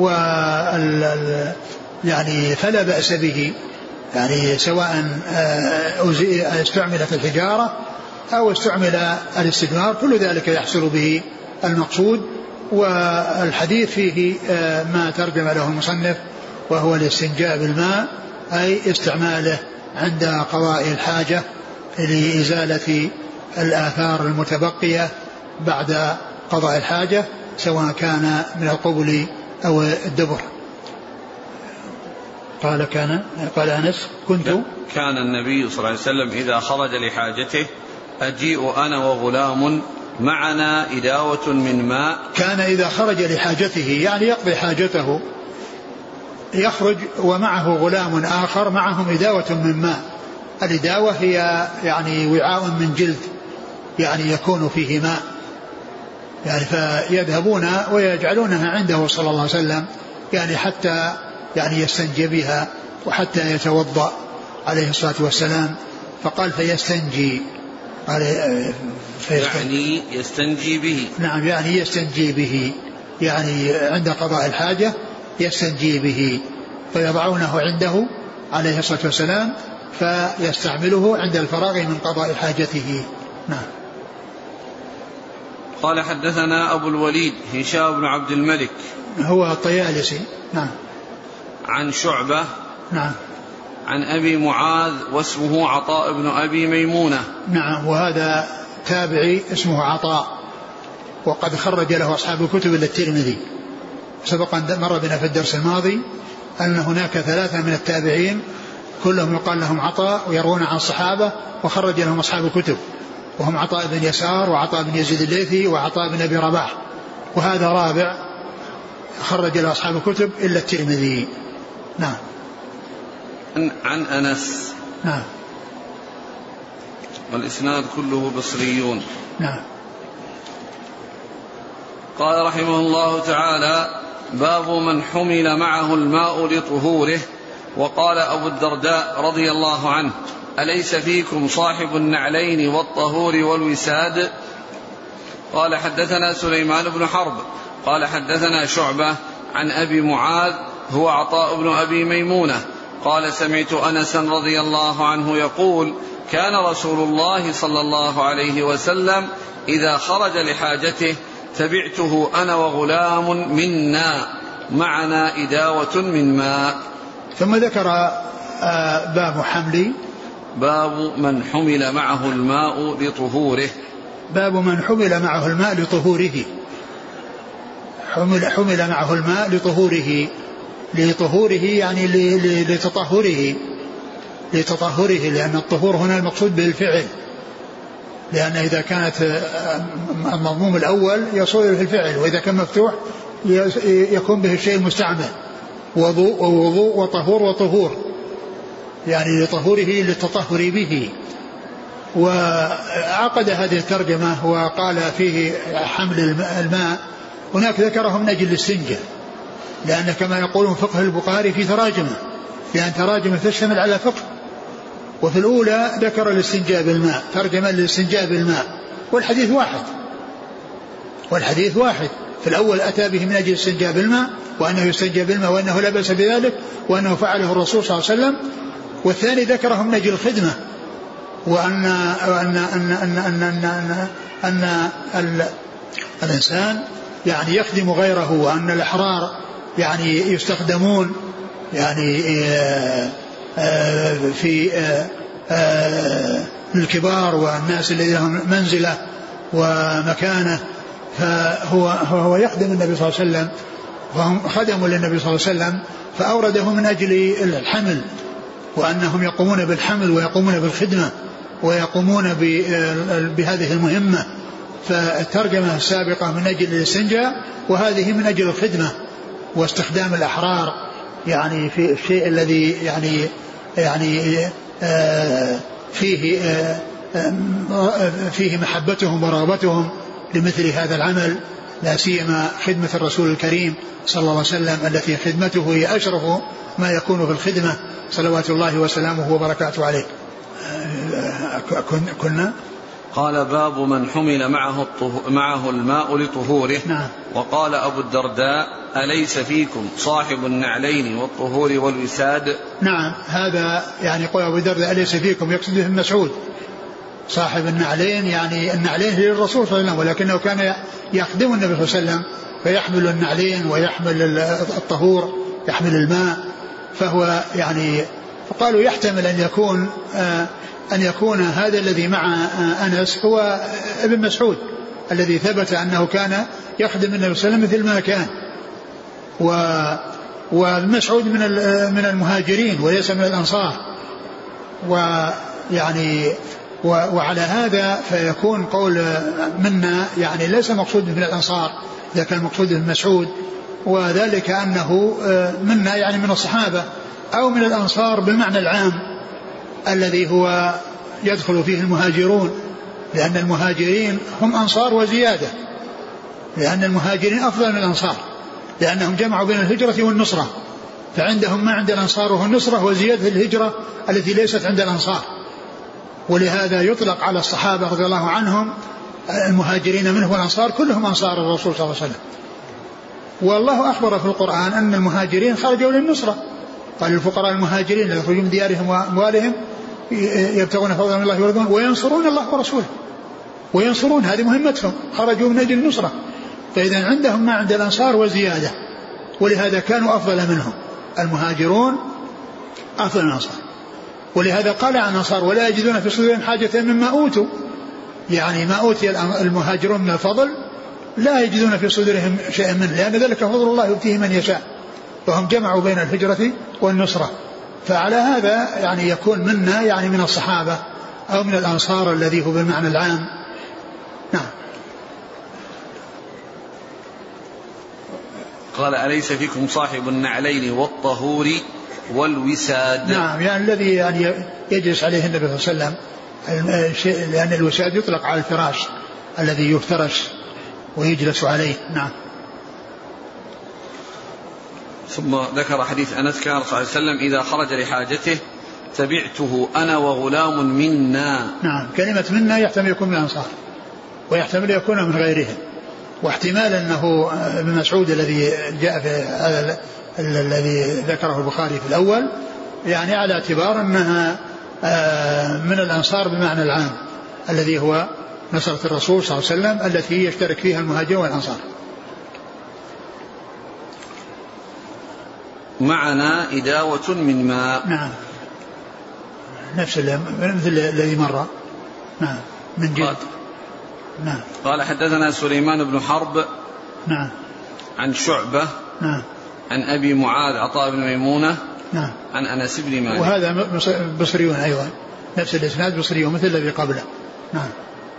يعني فلا بأس به، يعني سواء استعمل في الحجارة أو استعمل الاستثمار، كل ذلك يحصل به المقصود. والحديث فيه ما ترجم له المصنف وهو الاستنجاء بالماء، أي استعماله عند قضاء الحاجة لإزالة الآثار المتبقية بعد قضاء الحاجة، سواء كان من القبل أو الدبر. قال أنس كان النبي صلى الله عليه وسلم إذا خرج لحاجته أجيء أنا وغلام معنا إداوة من ماء. كان إذا خرج لحاجته يعني يقضي حاجته يخرج ومعه غلام آخر معهم إداوة من ماء. الإداوة هي يعني وعاء من جلد يعني يكون فيه ماء، يعني فيذهبون ويجعلونها عنده صلى الله عليه وسلم يعني حتى يعني يستنجي بها وحتى يتوضأ عليه الصلاة والسلام. فقال فيستنجي يعني يستنجي به. نعم يعني يستنجي به، يعني عند قضاء الحاجة يستنجي به، فيضعونه عنده عليه الصلاة والسلام فيستعمله عند الفراغ من قضاء حاجته. نعم. قال حدثنا أبو الوليد هشام بن عبد الملك هو الطيالسي. نعم. عن شعبة. نعم. عن أبي معاذ واسمه عطاء بن أبي ميمونة. نعم. وهذا تابعي اسمه عطاء، وقد خرج له أصحاب الكتب إلا الترمذي. سبق أن مر بنا في الدرس الماضي أن هناك 3 من التابعين كلهم يقال لهم عطاء ويروون عن الصحابة وخرج لهم أصحاب الكتب، وهم عطاء بن يسار وعطاء بن يزيد الليثي وعطاء بن أبي رباح، وهذا رابع خرج له أصحاب الكتب إلا الترمذي. نعم. عن أنس. نعم. والإسناد كله بصريون. نعم. قال رحمه الله تعالى: باب من حمل معه الماء لطهوره. وقال أبو الدرداء رضي الله عنه: أليس فيكم صاحب النعلين والطهور والوساد؟ قال حدثنا سليمان بن حرب قال حدثنا شعبة عن أبي معاذ هو عطاء بن أبي ميمونة قال: سمعت أنسا رضي الله عنه يقول: كان رسول الله صلى الله عليه وسلم إذا خرج لحاجته تبعته أنا وغلام منا معنا إداوة من ماء. ثم ذكر باب حمل، باب من حمل معه الماء لطهوره. باب من حمل معه الماء لطهوره. حمل معه الماء لطهوره يعني لتطهره، لأن الطهور هنا المقصود بالفعل، لأن إذا كانت المضموم الأول يصير في الفعل، وإذا كان مفتوح يكون به الشيء المستعمل، ووضوء وطهور وطهور، يعني لطهوره للتطهر به. وعقد هذه الترجمة وقال فيه حمل الماء، هناك ذكره من أجل الاستنجاء، لأن كما يقولون فقه البخاري في تراجمه، لأن تراجمه تشتمل على فقه. وفي الأولى ذكر الاستنجاء بالماء، ترجمة للاستنجاء بالماء، والحديث واحد. في الأول أتى به من أجل الاستنجاء بالماء، وأنه يستنجى بالماء وأنه لا بأس بذلك وأنه فعله الرسول صلى الله عليه وسلم. والثاني ذكره من أجل الخدمة، وأن الإنسان يعني يخدم غيره، وأن الأحرار يعني يستخدمون يعني في الكبار والناس الذين لهم منزلة ومكانة، فهو يخدم النبي صلى الله عليه وسلم، فهم خدموا للنبي صلى الله عليه وسلم، فأورده من أجل الحمل، وأنهم يقومون بالحمل ويقومون بالخدمة ويقومون بهذه المهمة. فالترجمة السابقة من أجل الاستنجاء، وهذه من أجل الخدمة واستخدام الأحرار يعني في الشيء الذي يعني فيه محبتهم ورغبتهم لمثل هذا العمل، لا سيما خدمة الرسول الكريم صلى الله عليه وسلم، التي خدمته هي أشرف ما يكون في الخدمة صلوات الله وسلامه وبركاته عليه. كنا قال: باب من حمل معه الماء لطهوره. نعم. وقال أبو الدرداء: أليس فيكم صاحب النعلين والطهور والوساد؟ نعم، هذا يعني قول أبو الدرداء أليس فيكم يقصد به ابن مسعود، صاحب النعلين يعني النعلين هي الرسول صلى الله عليه وسلم، ولكنه كان يخدم النبي صلى الله عليه وسلم فيحمل النعلين ويحمل الطهور، يحمل الماء. فهو يعني فقالوا يحتمل أن يكون هذا الذي مع أنس هو ابن مسعود الذي ثبت أنه كان يخدم النبي صلى الله عليه وسلم مثل ما كان. ومسعود من المهاجرين وليس من الأنصار، ويعني وعلى هذا فيكون قول منا يعني ليس مقصود من الأنصار إذا كان مقصود من مسعود، وذلك أنه منا يعني من الصحابة أو من الأنصار بالمعنى العام الذي هو يدخل فيه المهاجرون، لأن المهاجرين هم أنصار وزيادة، لأن المهاجرين أفضل من الأنصار لأنهم جمعوا بين الهجرة والنصرة، فعندهم ما عند الأنصار وهو النصرة وزيادة الهجرة التي ليست عند الأنصار. ولهذا يطلق على الصحابة رضي الله عنهم المهاجرين منهم والأنصار كلهم أنصار الرسول صلى الله عليه وسلم. والله أخبر في القرآن أن المهاجرين خرجوا للنصرة، قال الفقراء المهاجرين يخرجون من ديارهم وأموالهم يبتغون فضلا من الله ورضوانه وينصرون الله ورسوله، وينصرون هذه مهمتهم، خرجوا من أجل النصرة. فإذا عندهم ما عند الأنصار وزيادة، ولهذا كانوا أفضل منهم، المهاجرون أفضل من الأنصار. ولهذا قال عن الأنصار ولا يجدون في صدورهم حاجة مما أوتوا، يعني ما أوتي المهاجرون من الفضل لا يجدون في صدورهم شيئا منه، لأن ذلك فضل الله يؤتيه من يشاء، وهم جمعوا بين الهجرة والنصرة. فعلى هذا يعني يكون منا يعني من الصحابة أو من الأنصار الذي هو بالمعنى العام. نعم. قال أليس فيكم صاحب النعلين والطهور والوساد؟ نعم، يعني الذي يعني يجلس عليه النبي صلى الله عليه وسلم، لأن الوساد يطلق على الفراش الذي يفترش ويجلس عليه. نعم. ثم ذكر حديث أنس كان صلى الله عليه وسلم إذا خرج لحاجته تبعته أنا وغلام منا. نعم، كلمة منا يحتمل يكون من الأنصار ويحتمل يكون من غيرهم، واحتمال أنه ابن مسعود الذي جاء في هذا الذي ذكره البخاري في الأول يعني على اعتبار أنها من الأنصار بمعنى العام الذي هو نصرة الرسول صلى الله عليه وسلم التي يشترك فيها المهاجرون والأنصار. معنا إداوة من ماء. نعم، نفس مثل الذي مر. نعم، من جلد. نعم. قال حدثنا سليمان بن حرب. نعم. عن شعبة. نعم. عن أبي معاذ عطاء بن ميمونة. نعم. عن أنس بن مالك. وهذا بصريون أيضا، نفس الإسناد بصريون مثل الذي قبله. نعم.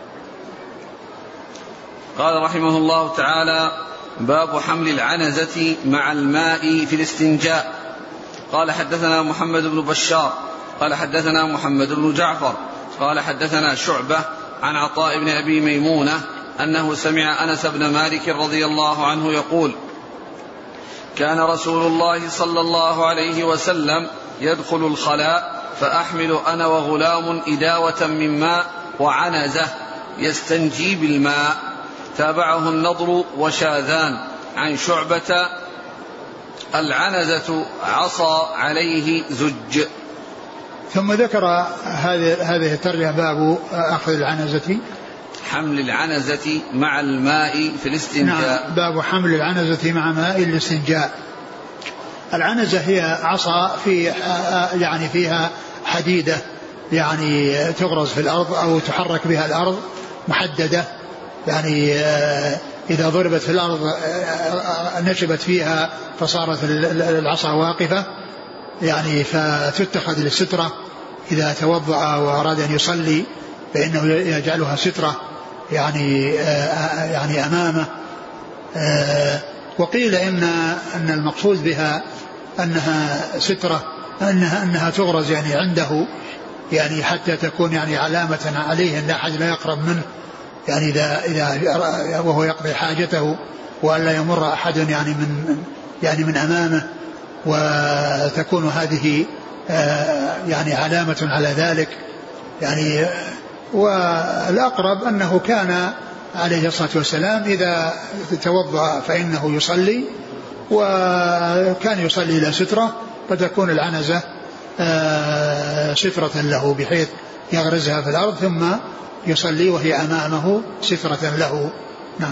قال رحمه الله تعالى باب حمل العنزة مع الماء في الاستنجاء. قال حدثنا محمد بن بشار قال حدثنا محمد بن جعفر قال حدثنا شعبة عن عطاء بن أبي ميمونة أنه سمع أنس بن مالك رضي الله عنه يقول كان رسول الله صلى الله عليه وسلم يدخل الخلاء فأحمل أنا وغلام إداوة من ماء وعنزة يستنجي بالماء. تابعه النضر وشاذان عن شعبة العنزة عصا عليه زج. ثم ذكر هذه الترجمة باب أخذ العنزة، حمل العنزة مع الماء في الاستنجاء. نعم، باب حمل العنزة مع ماء الاستنجاء. العنزة هي عصا يعني فيها حديدة يعني تغرز في الأرض أو تحرك بها الأرض محددة، يعني إذا ضربت في الأرض نشبت فيها فصارت العصا واقفة، يعني فتتخذ للسترة إذا توضأ وأراد أن يصلي فإنه يجعلها سترة يعني أمامه. وقيل إن المقصود بها أنها سترة، أنها تغرز يعني عنده، يعني حتى تكون يعني علامة عليه أن لا أحد لا يقرب منه، يعني إذا وهو يقضي حاجته وألا يمر أحد يعني من أمامه، وتكون هذه يعني علامة على ذلك يعني. والأقرب أنه كان عليه الصلاة والسلام إذا توضأ فإنه يصلي، وكان يصلي إلى سترة فتكون العنزة سترة له، بحيث يغرزها في الأرض ثم يصلي وهي أمامه سترة له. نعم.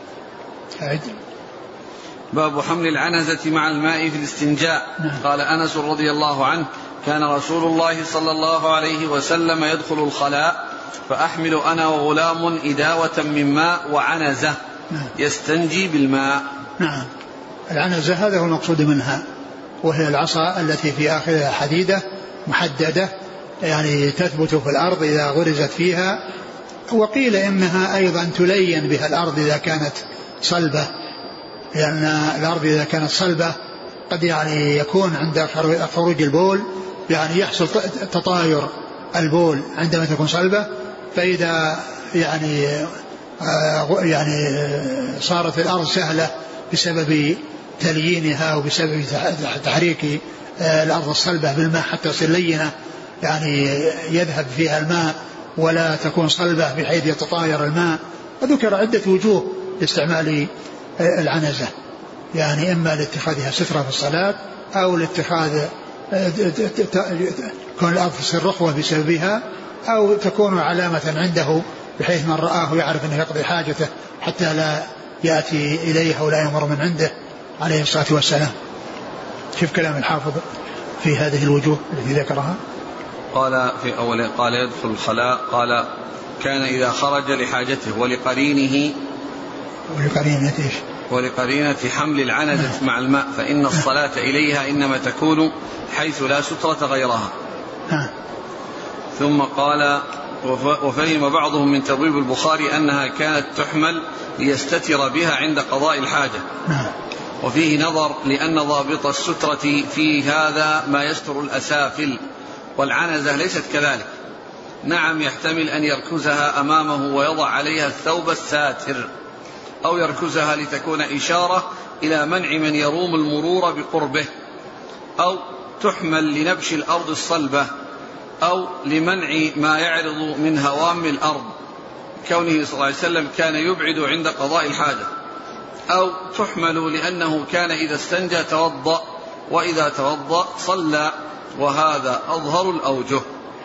باب حمل العنزة مع الماء في الاستنجاء. نعم. قال أنس رضي الله عنه كان رسول الله صلى الله عليه وسلم يدخل الخلاء فأحمل أنا وغلام إداوة من ماء وعنزة. نعم. يستنجي بالماء. نعم. العنزة هذا هو المقصود منها، وهي العصا التي في آخرها حديدة محددة يعني تثبت في الأرض إذا غرزت فيها، وقيل إنها أيضا تلين بها الأرض إذا كانت صلبة، لأن الأرض إذا كانت صلبة قد يعني يكون عند خروج البول يعني يحصل تطاير البول عندما تكون صلبة، فإذا يعني صارت الأرض سهلة بسبب تليينها وبسبب تحريك الأرض الصلبة بالماء حتى تصير لينة يعني يذهب فيها الماء ولا تكون صلبة بحيث يتطاير الماء. وذكر عدة وجوه لاستعمال العنزة، يعني إما لاتخاذها سترة في الصلاة أو لاتخاذ كون الأرض تصير رخوة بسببها، أو تكون علامة عنده بحيث من رآه يعرف أنه يقضي حاجته حتى لا يأتي إليها ولا يمر من عنده عليه الصلاة والسلام. شوف كلام الحافظ في هذه الوجوه التي ذكرها. قال في أول قال يدخل الخلاء، قال كان إذا خرج لحاجته ولقرينه ولقرينة حمل العنزة مع الماء فإن الصلاة إليها إنما تكون حيث لا سترة غيرها. ثم قال وفهم بعضهم من تبويب البخاري أنها كانت تحمل ليستتر بها عند قضاء الحاجة، وفيه نظر لأن ضابط السترة في هذا ما يستر الأسافل، والعنزة ليست كذلك. نعم يحتمل أن يركزها أمامه ويضع عليها الثوب الساتر، أو يركزها لتكون إشارة إلى منع من يروم المرور بقربه، أو تحمل لنبش الأرض الصلبة، أو لمنع ما يعرض من هوام الأرض كونه صلى الله عليه وسلم كان يبعد عند قضاء الحاجة، أو تحمل لأنه كان إذا استنجى توضأ وإذا توضأ صلى، وهذا أظهر الأوجه.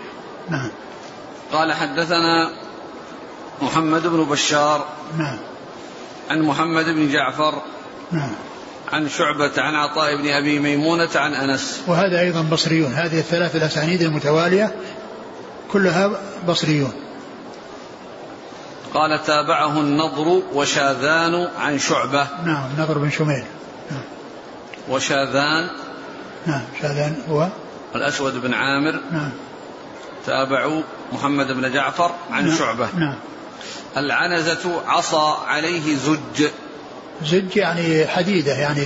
قال حدثنا محمد بن بشار عن محمد بن جعفر عن شعبة عن عطاء بن أبي ميمونة عن أنس، وهذا أيضا بصريون. هذه الثلاث الأسانيد المتوالية كلها بصريون. قال تابعه النضر وشاذان عن شعبة. نعم النضر بن شميل. وشاذان شاذان هو الأسود بن عامر. تابعوا محمد بن جعفر عن شعبة. العنزة عصا عليه زج يعني حديدة، يعني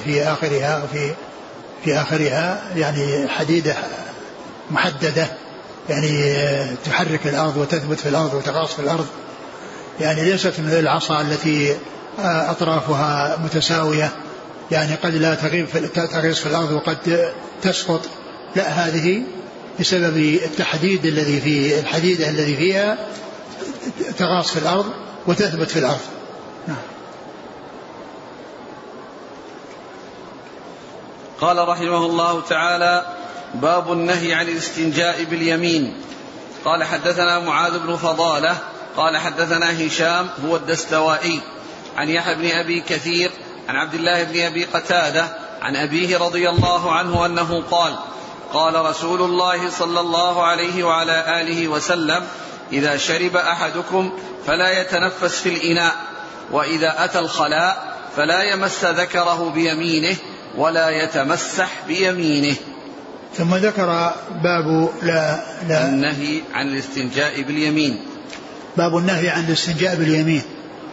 في آخرها يعني حديدة محددة، يعني تحرك الأرض وتثبت في الأرض وتغاص في الأرض، يعني ليست من العصا التي أطرافها متساوية، يعني قد لا تغيص في الأرض وقد تسقط، لا هذه بسبب التحديد الذي في الحديدة الذي فيها تغاص في الأرض وتثبت في الأرض. قال رحمه الله تعالى باب النهي عن الاستنجاء باليمين. قال حدثنا معاذ بن فضالة قال حدثنا هشام هو الدستوائي عن يحيى بن أبي كثير عن عبد الله بن أبي قتادة عن أبيه رضي الله عنه أنه قال قال رسول الله صلى الله عليه وعلى آله وسلم إذا شرب أحدكم فلا يتنفس في الإناء، وإذا أتى الخلاء فلا يمس ذكره بيمينه ولا يتمسح بيمينه. ثم ذكر باب النهي عن الاستنجاء باليمين. باب النهي عن الاستنجاء باليمين.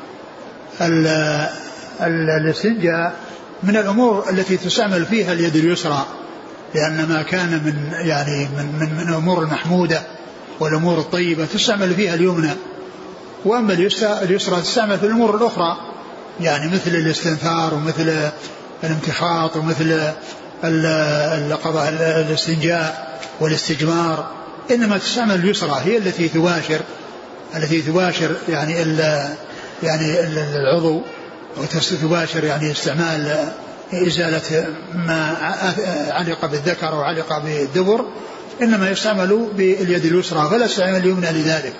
الاستنجاء من الأمور التي تستعمل فيها اليد اليسرى، لأن ما كان من الأمور المحمودة والأمور الطيبة تستعمل فيها اليمنى، وأما اليسرى تستعمل في الأمور الأخرى، يعني مثل الاستنثار ومثل الامتخاط ومثل القضاء الاستنجاء والاستجمار، إنما تستعمل اليسرى هي التي تباشر يعني العضو، وتباشر يعني استعمال إزالة ما علق بالذكر وعلق بالدبر، إنما يستعمل باليد اليسرى فلا يستعمل اليمنى لذلك.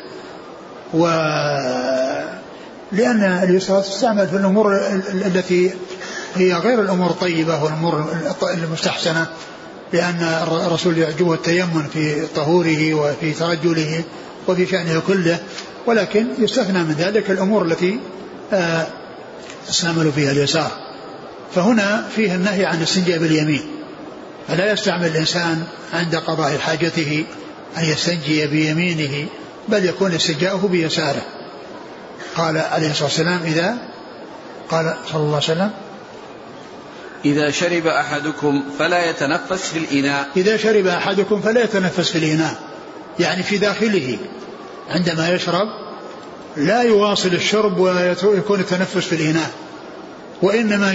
لأن اليسرى تستعمل في الأمور التي هي غير الأمور الطيبة والأمور المستحسنة، لأن الرسول يعجبه التيمم في طهوره وفي ترجله وفي شأنه كله، ولكن يستثنى من ذلك الأمور التي تستعمل فيها اليسار. فهنا فيه النهي عن الاستنجاء باليمين، فلا يستعمل الإنسان عند قضاء حاجته أن يستنجي بيمينه، بل يكون استنجاؤه بيساره. قال عليه الصلاة والسلام قال صلى الله عليه وسلم: إذا شرب أحدكم فلا يتنفس في الإناء. إذا شرب أحدكم فلا يتنفس في الإناء، يعني في داخله عندما يشرب لا يواصل الشرب ويكون التنفس في الإناء، وإنما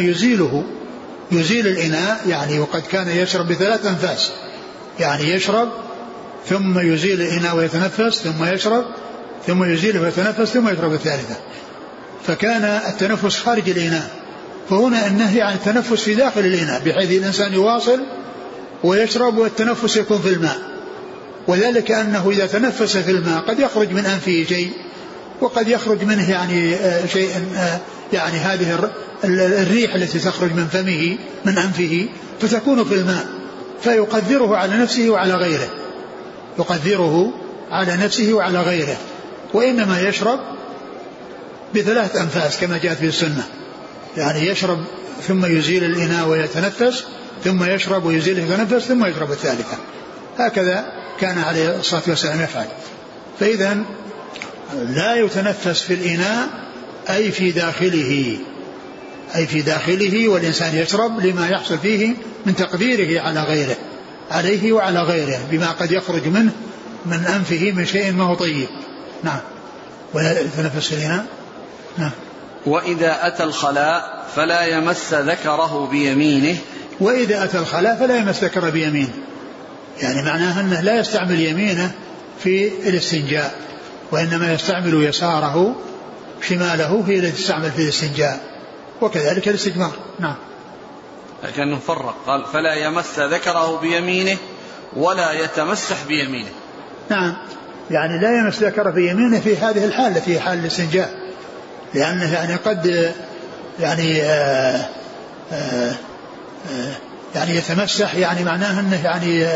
يزيل الإناء. يعني وقد كان يشرب ب3 أنفاس، يعني يشرب ثم يزيل الإناء ويتنفس، ثم يشرب ثم يزيله ويتنفس، ثم يشرب الثالثة، فكان التنفس خارج الإناء. فهنا النهي عن التنفس في داخل الإناء، بحيث الإنسان يواصل ويشرب والتنفس يكون في الماء. وذلك أنه إذا تنفس في الماء قد يخرج من أنفه شيء، وقد يخرج منه يعني شيء، يعني هذه الريح التي تخرج من فمه من أنفه فتكون في الماء، فيقدره على نفسه وعلى غيره، يقدره على نفسه وعلى غيره. وإنما يشرب ب3 أنفاس كما جاءت في السنة، يعني يشرب ثم يزيل الإناء ويتنفس، ثم يشرب ويزيل ويتنفس، ثم يشرب الثالثة. هكذا كان عليه الصلاة والسلام يفعل. فإذا لا يتنفس في الإناء أي في داخله، أي في داخله، والإنسان يشرب لما يحصل فيه من تقديره على غيره، عليه وعلى غيره، بما قد يخرج منه من أنفه من شيء ما هو طيب. نعم. ولا يتنفس في الإناء. نعم. وإذا أتى الخلاء فلا يمس ذكره بيمينه. وإذا أتى الخلاء فلا يمس ذكره بيمينه، يعني معناه أنه لا يستعمل يمينه في الاستنجاء، وإنما يستعمل يساره، شماله هي التي تستعمل في الاستنجاء، وكذلك الاستجمار. نعم. لكنه فرق، قال فلا يمس ذكره بيمينه ولا يتمسح بيمينه. نعم، يعني لا يمس ذكره بيمينه في هذه الحالة، في حال الاستنجاء، لأنه يعني قد يعني يتمسح، يعني معناه أنه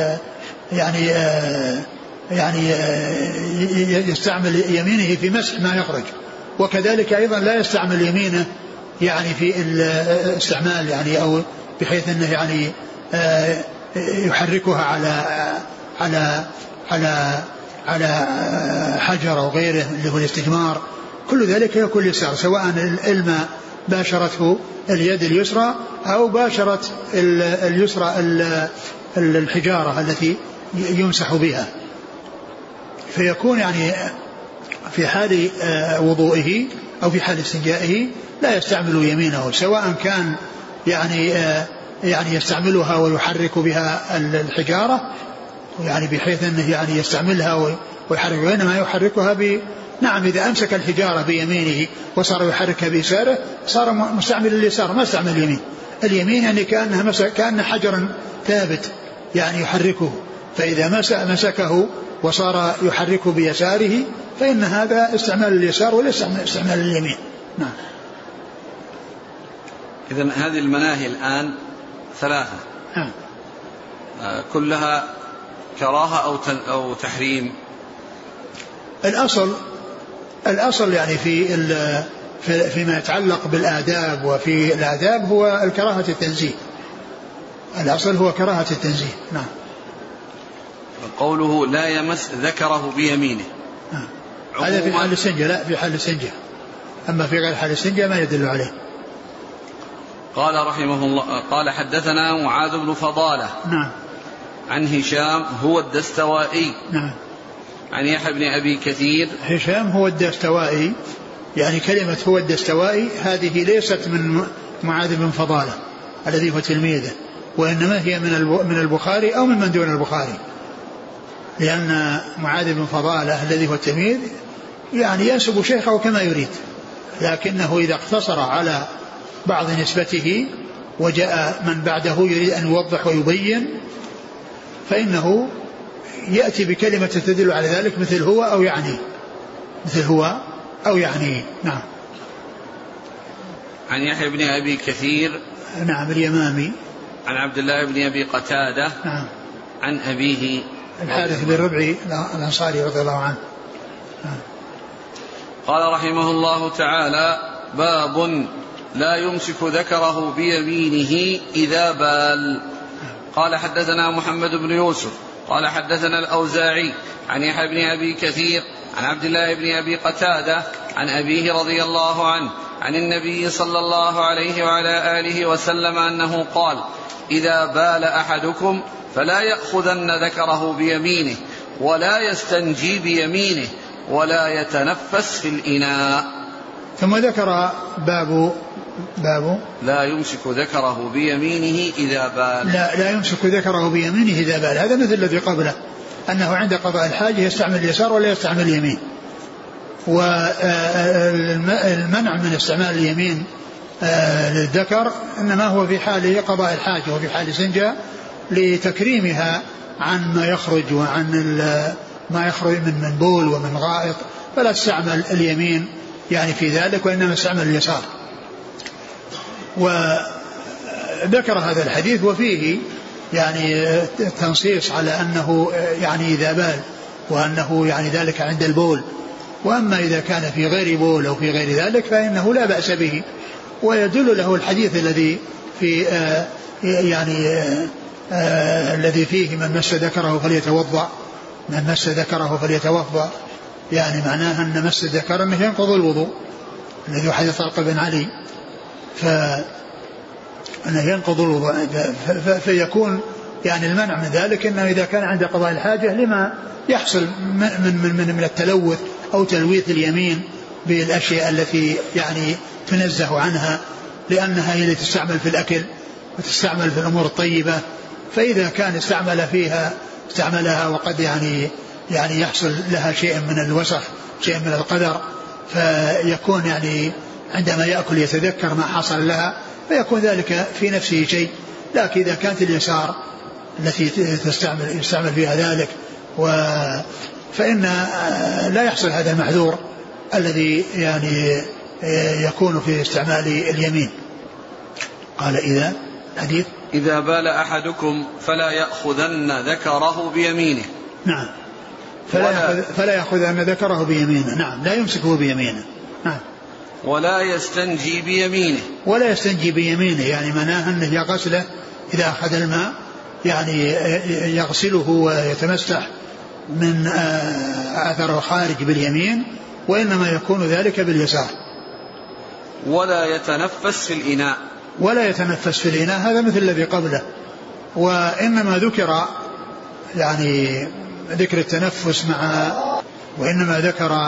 يعني يستعمل يمينه في مسح ما يخرج، وكذلك أيضا لا يستعمل يمينه يعني في الاستعمال، يعني أو بحيث أنه يعني يحركها على حجر أو غيره اللي هو الاستجمار. كل ذلك يكون يسار، سواء الماء باشرته اليد اليسرى أو باشرت اليسرى الحجارة التي يمسح بها، فيكون يعني في حال وضوئه أو في حال استنجائه لا يستعمل يمينه، سواء كان يعني يستعملها ويحرك بها الحجارة، يعني بحيث أنه يعني يستعملها ويحرك، وإنما يحركها نعم، إذا أمسك الحجارة بيمينه وصار يحركها بيساره صار مستعمل اليسار، ما استعمل اليمين. اليمين يعني كأنه حجرا ثابت يعني يحركه، فإذا مسكه وصار يحركه بيساره فإن هذا استعمال اليسار وليس استعمال اليمين. نعم. إذن هذه المناهي الآن 3 كلها كراهة أو تحريم. الأصل يعني فيما يتعلق بالآداب، وفي الآداب هو الكراهة التنزيه، الأصل هو كراهة التنزيه. نعم. قوله لا يمس ذكره بيمينه هذا في حال السنجة، لا في حال السنجة، أما في غير حال السنجة ما يدل عليه. قال رحمه الله قال حدثنا معاذ بن فضالة. نعم. عن هشام هو الدستوائي. نعم. عن يحيى بن أبي كثير. هشام هو الدستوائي، يعني كلمة هو الدستوائي هذه ليست من معاذ بن فضالة الذي هو تلميذه، وإنما هي من البخاري أو من دون البخاري، لأن معاذ بن فضالة الذي هو التلميذ يعني ينسب شيخه كما يريد، لكنه إذا اقتصر على بعض نسبته وجاء من بعده يريد أن يوضح ويبين فإنه يأتي بكلمة تدل على ذلك مثل هو أو يعني، مثل هو أو يعني. نعم. عن يحيى بن أبي كثير نعم اليمامي عن عبد الله بن أبي قتادة نعم عن أبيه الحارث بن ربعي الأنصاري رضي الله عنه. قال رحمه الله تعالى: باب لا يمسك ذكره بيمينه إذا بال. قال حدثنا محمد بن يوسف قال حدثنا الأوزاعي عن يحيى بن أبي كثير عن عبد الله بن أبي قتادة عن أبيه رضي الله عنه عن النبي صلى الله عليه وعلى آله وسلم أنه قال: إذا بال أحدكم فلا يأخذن ذكره بيمينه ولا يستنجي بيمينه ولا يتنفس في الإناء. ثم ذكر باب لا يمسك ذكره بيمينه إذا بال. لا يمسك ذكره بيمينه إذا بال، هذا مثل الذي قبله، أنه عند قضاء الحاجة يستعمل اليسار ولا يستعمل اليمين. والمنع من استعمال اليمين للذكر إنما هو في حال قضاء الحاجة وفي حال سنجة لتكريمها عن ما يخرج وعن ما يخرج من بول ومن غائط، فلا تستعمل اليمين يعني في ذلك، وإنما استعمل اليسار. وذكر هذا الحديث وفيه يعني تنصيص على أنه يعني إذا بال، وأنه يعني ذلك عند البول. وأما إذا كان في غير بول أو في غير ذلك فإنه لا بأس به. ويدل له الحديث الذي في الذي فيه من مس ذكره فليتوضأ، من مس ذكره فليتوضأ، يعني معناه أن مس الذكر أنه ينقض الوضوء، الذي حديث طلق بن علي، فأنه ينقض الوضوء. فيكون يعني المنع من ذلك أنه إذا كان عند قضاء الحاجة لما يحصل من التلوث أو تلويث اليمين بالأشياء التي يعني تنزه عنها، لأنها هي التي تستعمل في الأكل وتستعمل في الأمور الطيبة. فإذا كان استعملها وقد يعني يحصل لها شيء من الوسخ، شيء من القدر، فيكون يعني عندما يأكل يتذكر ما حصل لها، فيكون ذلك في نفسه شيء. لكن إذا كانت اليسار التي يستعمل فيها ذلك فإن لا يحصل هذا المحذور الذي يعني يكون في استعمال اليمين. قال إذا بال أحدكم فلا يأخذن ذكره بيمينه. نعم، فلا يأخذن ذكره بيمينه. نعم، لا يمسكه بيمينه. نعم. ولا يستنجي بيمينه. ولا يستنجي بيمينه يعني معناه أنه يغسله إذا أخذ الماء، يعني يغسله ويتمسح من أثر الخارج باليمين، وإنما يكون ذلك باليسار. ولا يتنفس في الإناء. ولا يتنفس في الإناء، هذا مثل الذي قبله. وإنما ذكر يعني ذكر التنفس وإنما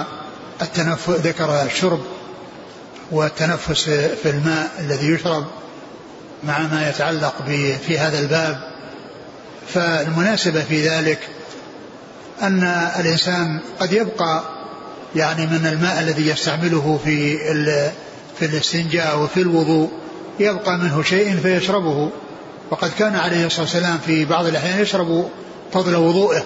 ذكر الشرب والتنفس في الماء الذي يشرب مع ما يتعلق في هذا الباب. فالمناسبة في ذلك أن الإنسان قد يبقى يعني من الماء الذي يستعمله في الاستنجاء وفي الوضوء يبقى منه شيء فيشربه. وقد كان عليه الصلاة والسلام في بعض الأحيان يشرب فضل وضوءه.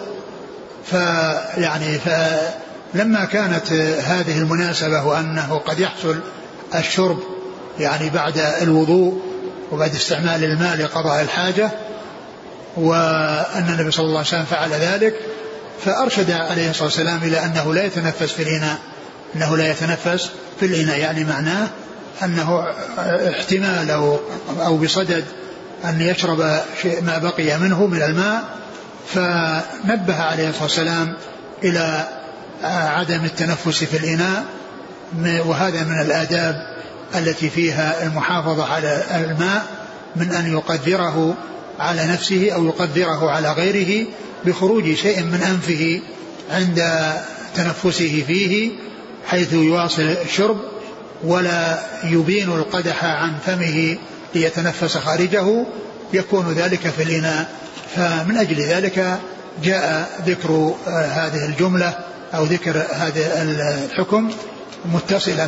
فلما كانت هذه المناسبة وأنه قد يحصل الشرب يعني بعد الوضوء وبعد استعمال الماء لقضاء الحاجة، وأن النبي صلى الله عليه وسلم فعل ذلك، فأرشد عليه الصلاة والسلام إلى أنه لا يتنفس في الإناء، أنه لا يتنفس في الإناء، يعني معناه أنه احتمال أو بصدد أن يشرب ما بقي منه من الماء. فنبه عليه الصلاة والسلام إلى عدم التنفس في الإناء، وهذا من الآداب التي فيها المحافظة على الماء من أن يقدره على نفسه أو يقدره على غيره بخروج شيء من أنفه عند تنفسه فيه، حيث يواصل الشرب ولا يبين القدح عن فمه ليتنفس خارجه، يكون ذلك في الإناء. فمن أجل ذلك جاء ذكر هذه الجملة أو ذكر هذا الحكم متصلا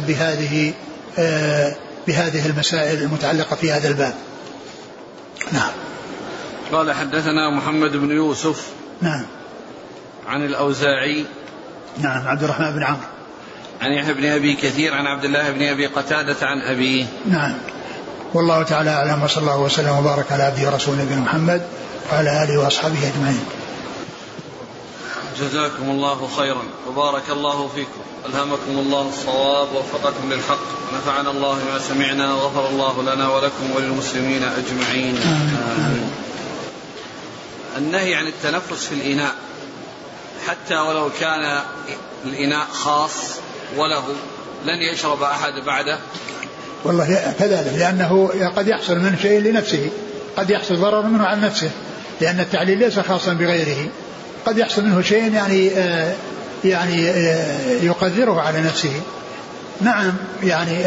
بهذه المسائل المتعلقة في هذا الباب. نعم. قال حدثنا محمد بن يوسف. نعم. عن الأوزاعي نعم عبد الرحمن بن عمرو عن يحيى بن أبي كثير عن عبد الله بن أبي قتادة عن أبيه. نعم. والله تعالى أعلم، وصلى الله وسلم وبارك على عبده ورسوله نبينا محمد وعلى آله وأصحابه أجمعين. جزاكم الله خيرا وبارك الله فيكم، ألهمكم الله الصواب ووفقكم للحق، ونفعنا الله ما سمعنا وغفر الله لنا ولكم وللمسلمين أجمعين. آمين. النهي عن التنفس في الإناء حتى ولو كان الإناء خاص وله لن يشرب أحد بعده. والله كذلك، لأنه قد يحصل من شيء لنفسه، قد يحصل ضرر منه عن نفسه، لأن التعليل ليس خاصا بغيره، قد يحصل منه شيء يعني يقدره على نفسه. نعم يعني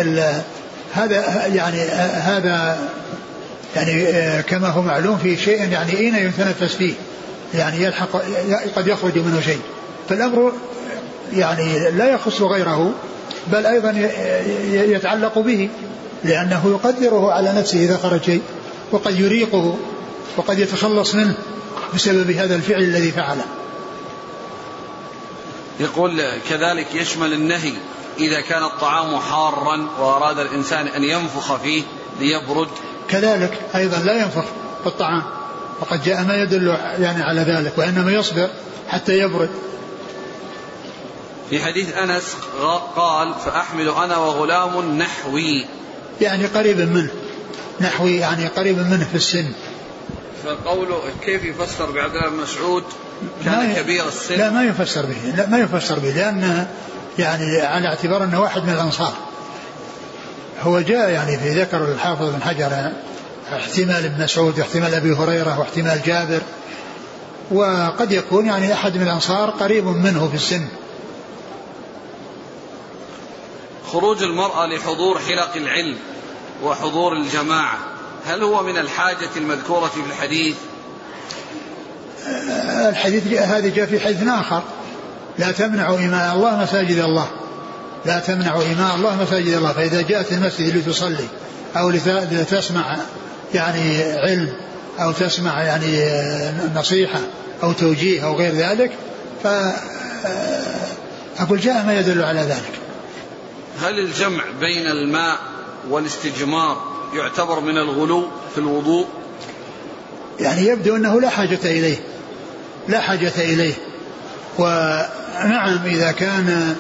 هذا يعني كما هو معلوم في شيء يعني أين يتنفس فيه، يعني يلحق قد يخرج منه شيء، فالأمر يعني لا يخص غيره بل أيضا يتعلق به، لأنه يقدره على نفسه إذا خرج شيء، وقد يريقه وقد يتخلص منه بسبب هذا الفعل الذي فعله. يقول كذلك يشمل النهي إذا كان الطعام حارا وأراد الإنسان أن ينفخ فيه ليبرد، كذلك أيضا لا ينفخ في الطعام، وقد جاء ما يدل يعني على ذلك، وإنما يصبر حتى يبرد. في حديث أنس قال فأحمل أنا وغلام نحوي، يعني قريب منه، نحوي يعني قريب منه في السن. فقوله كيف يفسر بعبد الله بن مسعود كان كبير السن؟ لا ما يفسر به، لا ما يفسر به، لأن يعني على اعتبار أنه واحد من الأنصار. هو جاء يعني في ذكر الحافظ بن حجر احتمال ابن مسعود واحتمال أبي هريرة واحتمال جابر، وقد يكون يعني أحد من الأنصار قريب منه في السن. خروج المرأة لحضور حلق العلم وحضور الجماعة هل هو من الحاجة المذكورة في الحديث؟ الحديث هذا جاء في حديث آخر: لا تمنعوا إماء الله مساجد الله، لا تمنعوا إماء الله مساجد الله، فإذا جاءت المسجد لتصلي أو لتسمع يعني علم أو تسمع يعني نصيحة أو توجيه أو غير ذلك، فأقول جاء ما يدل على ذلك. هل الجمع بين الماء والاستجمار يعتبر من الغلو في الوضوء؟ يعني يبدو أنه لا حاجة إليه، لا حاجة إليه. ونعم إذا كان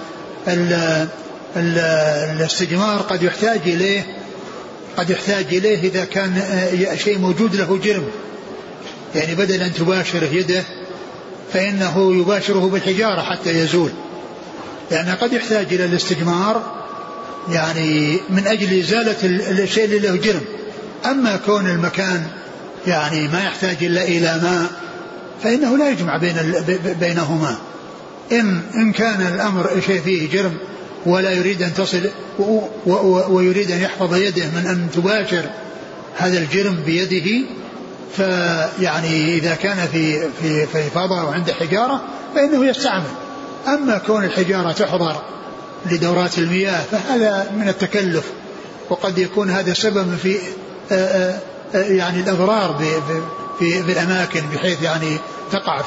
الاستجمار قد يحتاج إليه، قد يحتاج إليه إذا كان شيء موجود له جرم، يعني بدل أن تباشره يده فإنه يباشره بالحجارة حتى يزول، لأنه قد يحتاج إلى الاستجمار يعني من أجل إزالة الشيء اللي له جرم. أما كون المكان يعني ما يحتاج إلا إلى ماء فإنه لا يجمع بينهما. إن كان الأمر شيء فيه جرم ولا يريد أن تصل ويريد أن يحفظ يده من أن تباشر هذا الجرم بيده، فيعني إذا كان في فضاء وعنده حجارة فإنه يستعمل. أما كون الحجارة تحضر لدورات المياه فهذا من التكلف، وقد يكون هذا سبب في يعني الأضرار في الأماكن، بحيث يعني تقع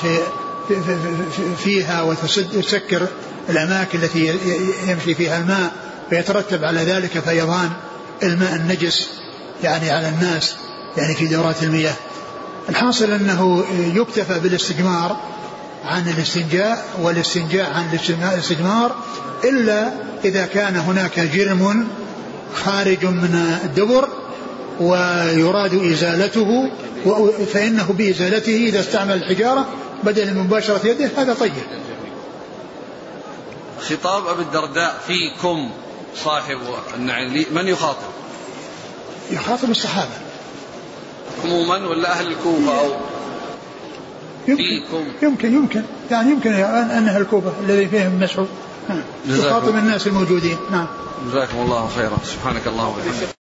فيها وتسكر الأماكن التي يمشي فيها الماء، فيترتب على ذلك فيضان الماء النجس يعني على الناس يعني في دورات المياه. الحاصل أنه يكتفى بالاستجمار عن الاستنجاء، والاستنجاء عن الاستجمار إلا إذا كان هناك جرم خارج من الدبر ويراد إزالته، فإنه بإزالته إذا استعمل الحجارة بدل من مباشرة يده هذا طيب. خطاب أبي الدرداء فيكم صاحب النعل من يخاطب؟ يخاطب الصحابة عموما ولا أهل الكوفة أو فيكم؟ يمكن يعني يمكن أن أهل الكوفة الذي فيهم مسعود يخاطب الناس الموجودين. نعم. جزاكم الله خيرا. سبحانك اللهم وبحمدك.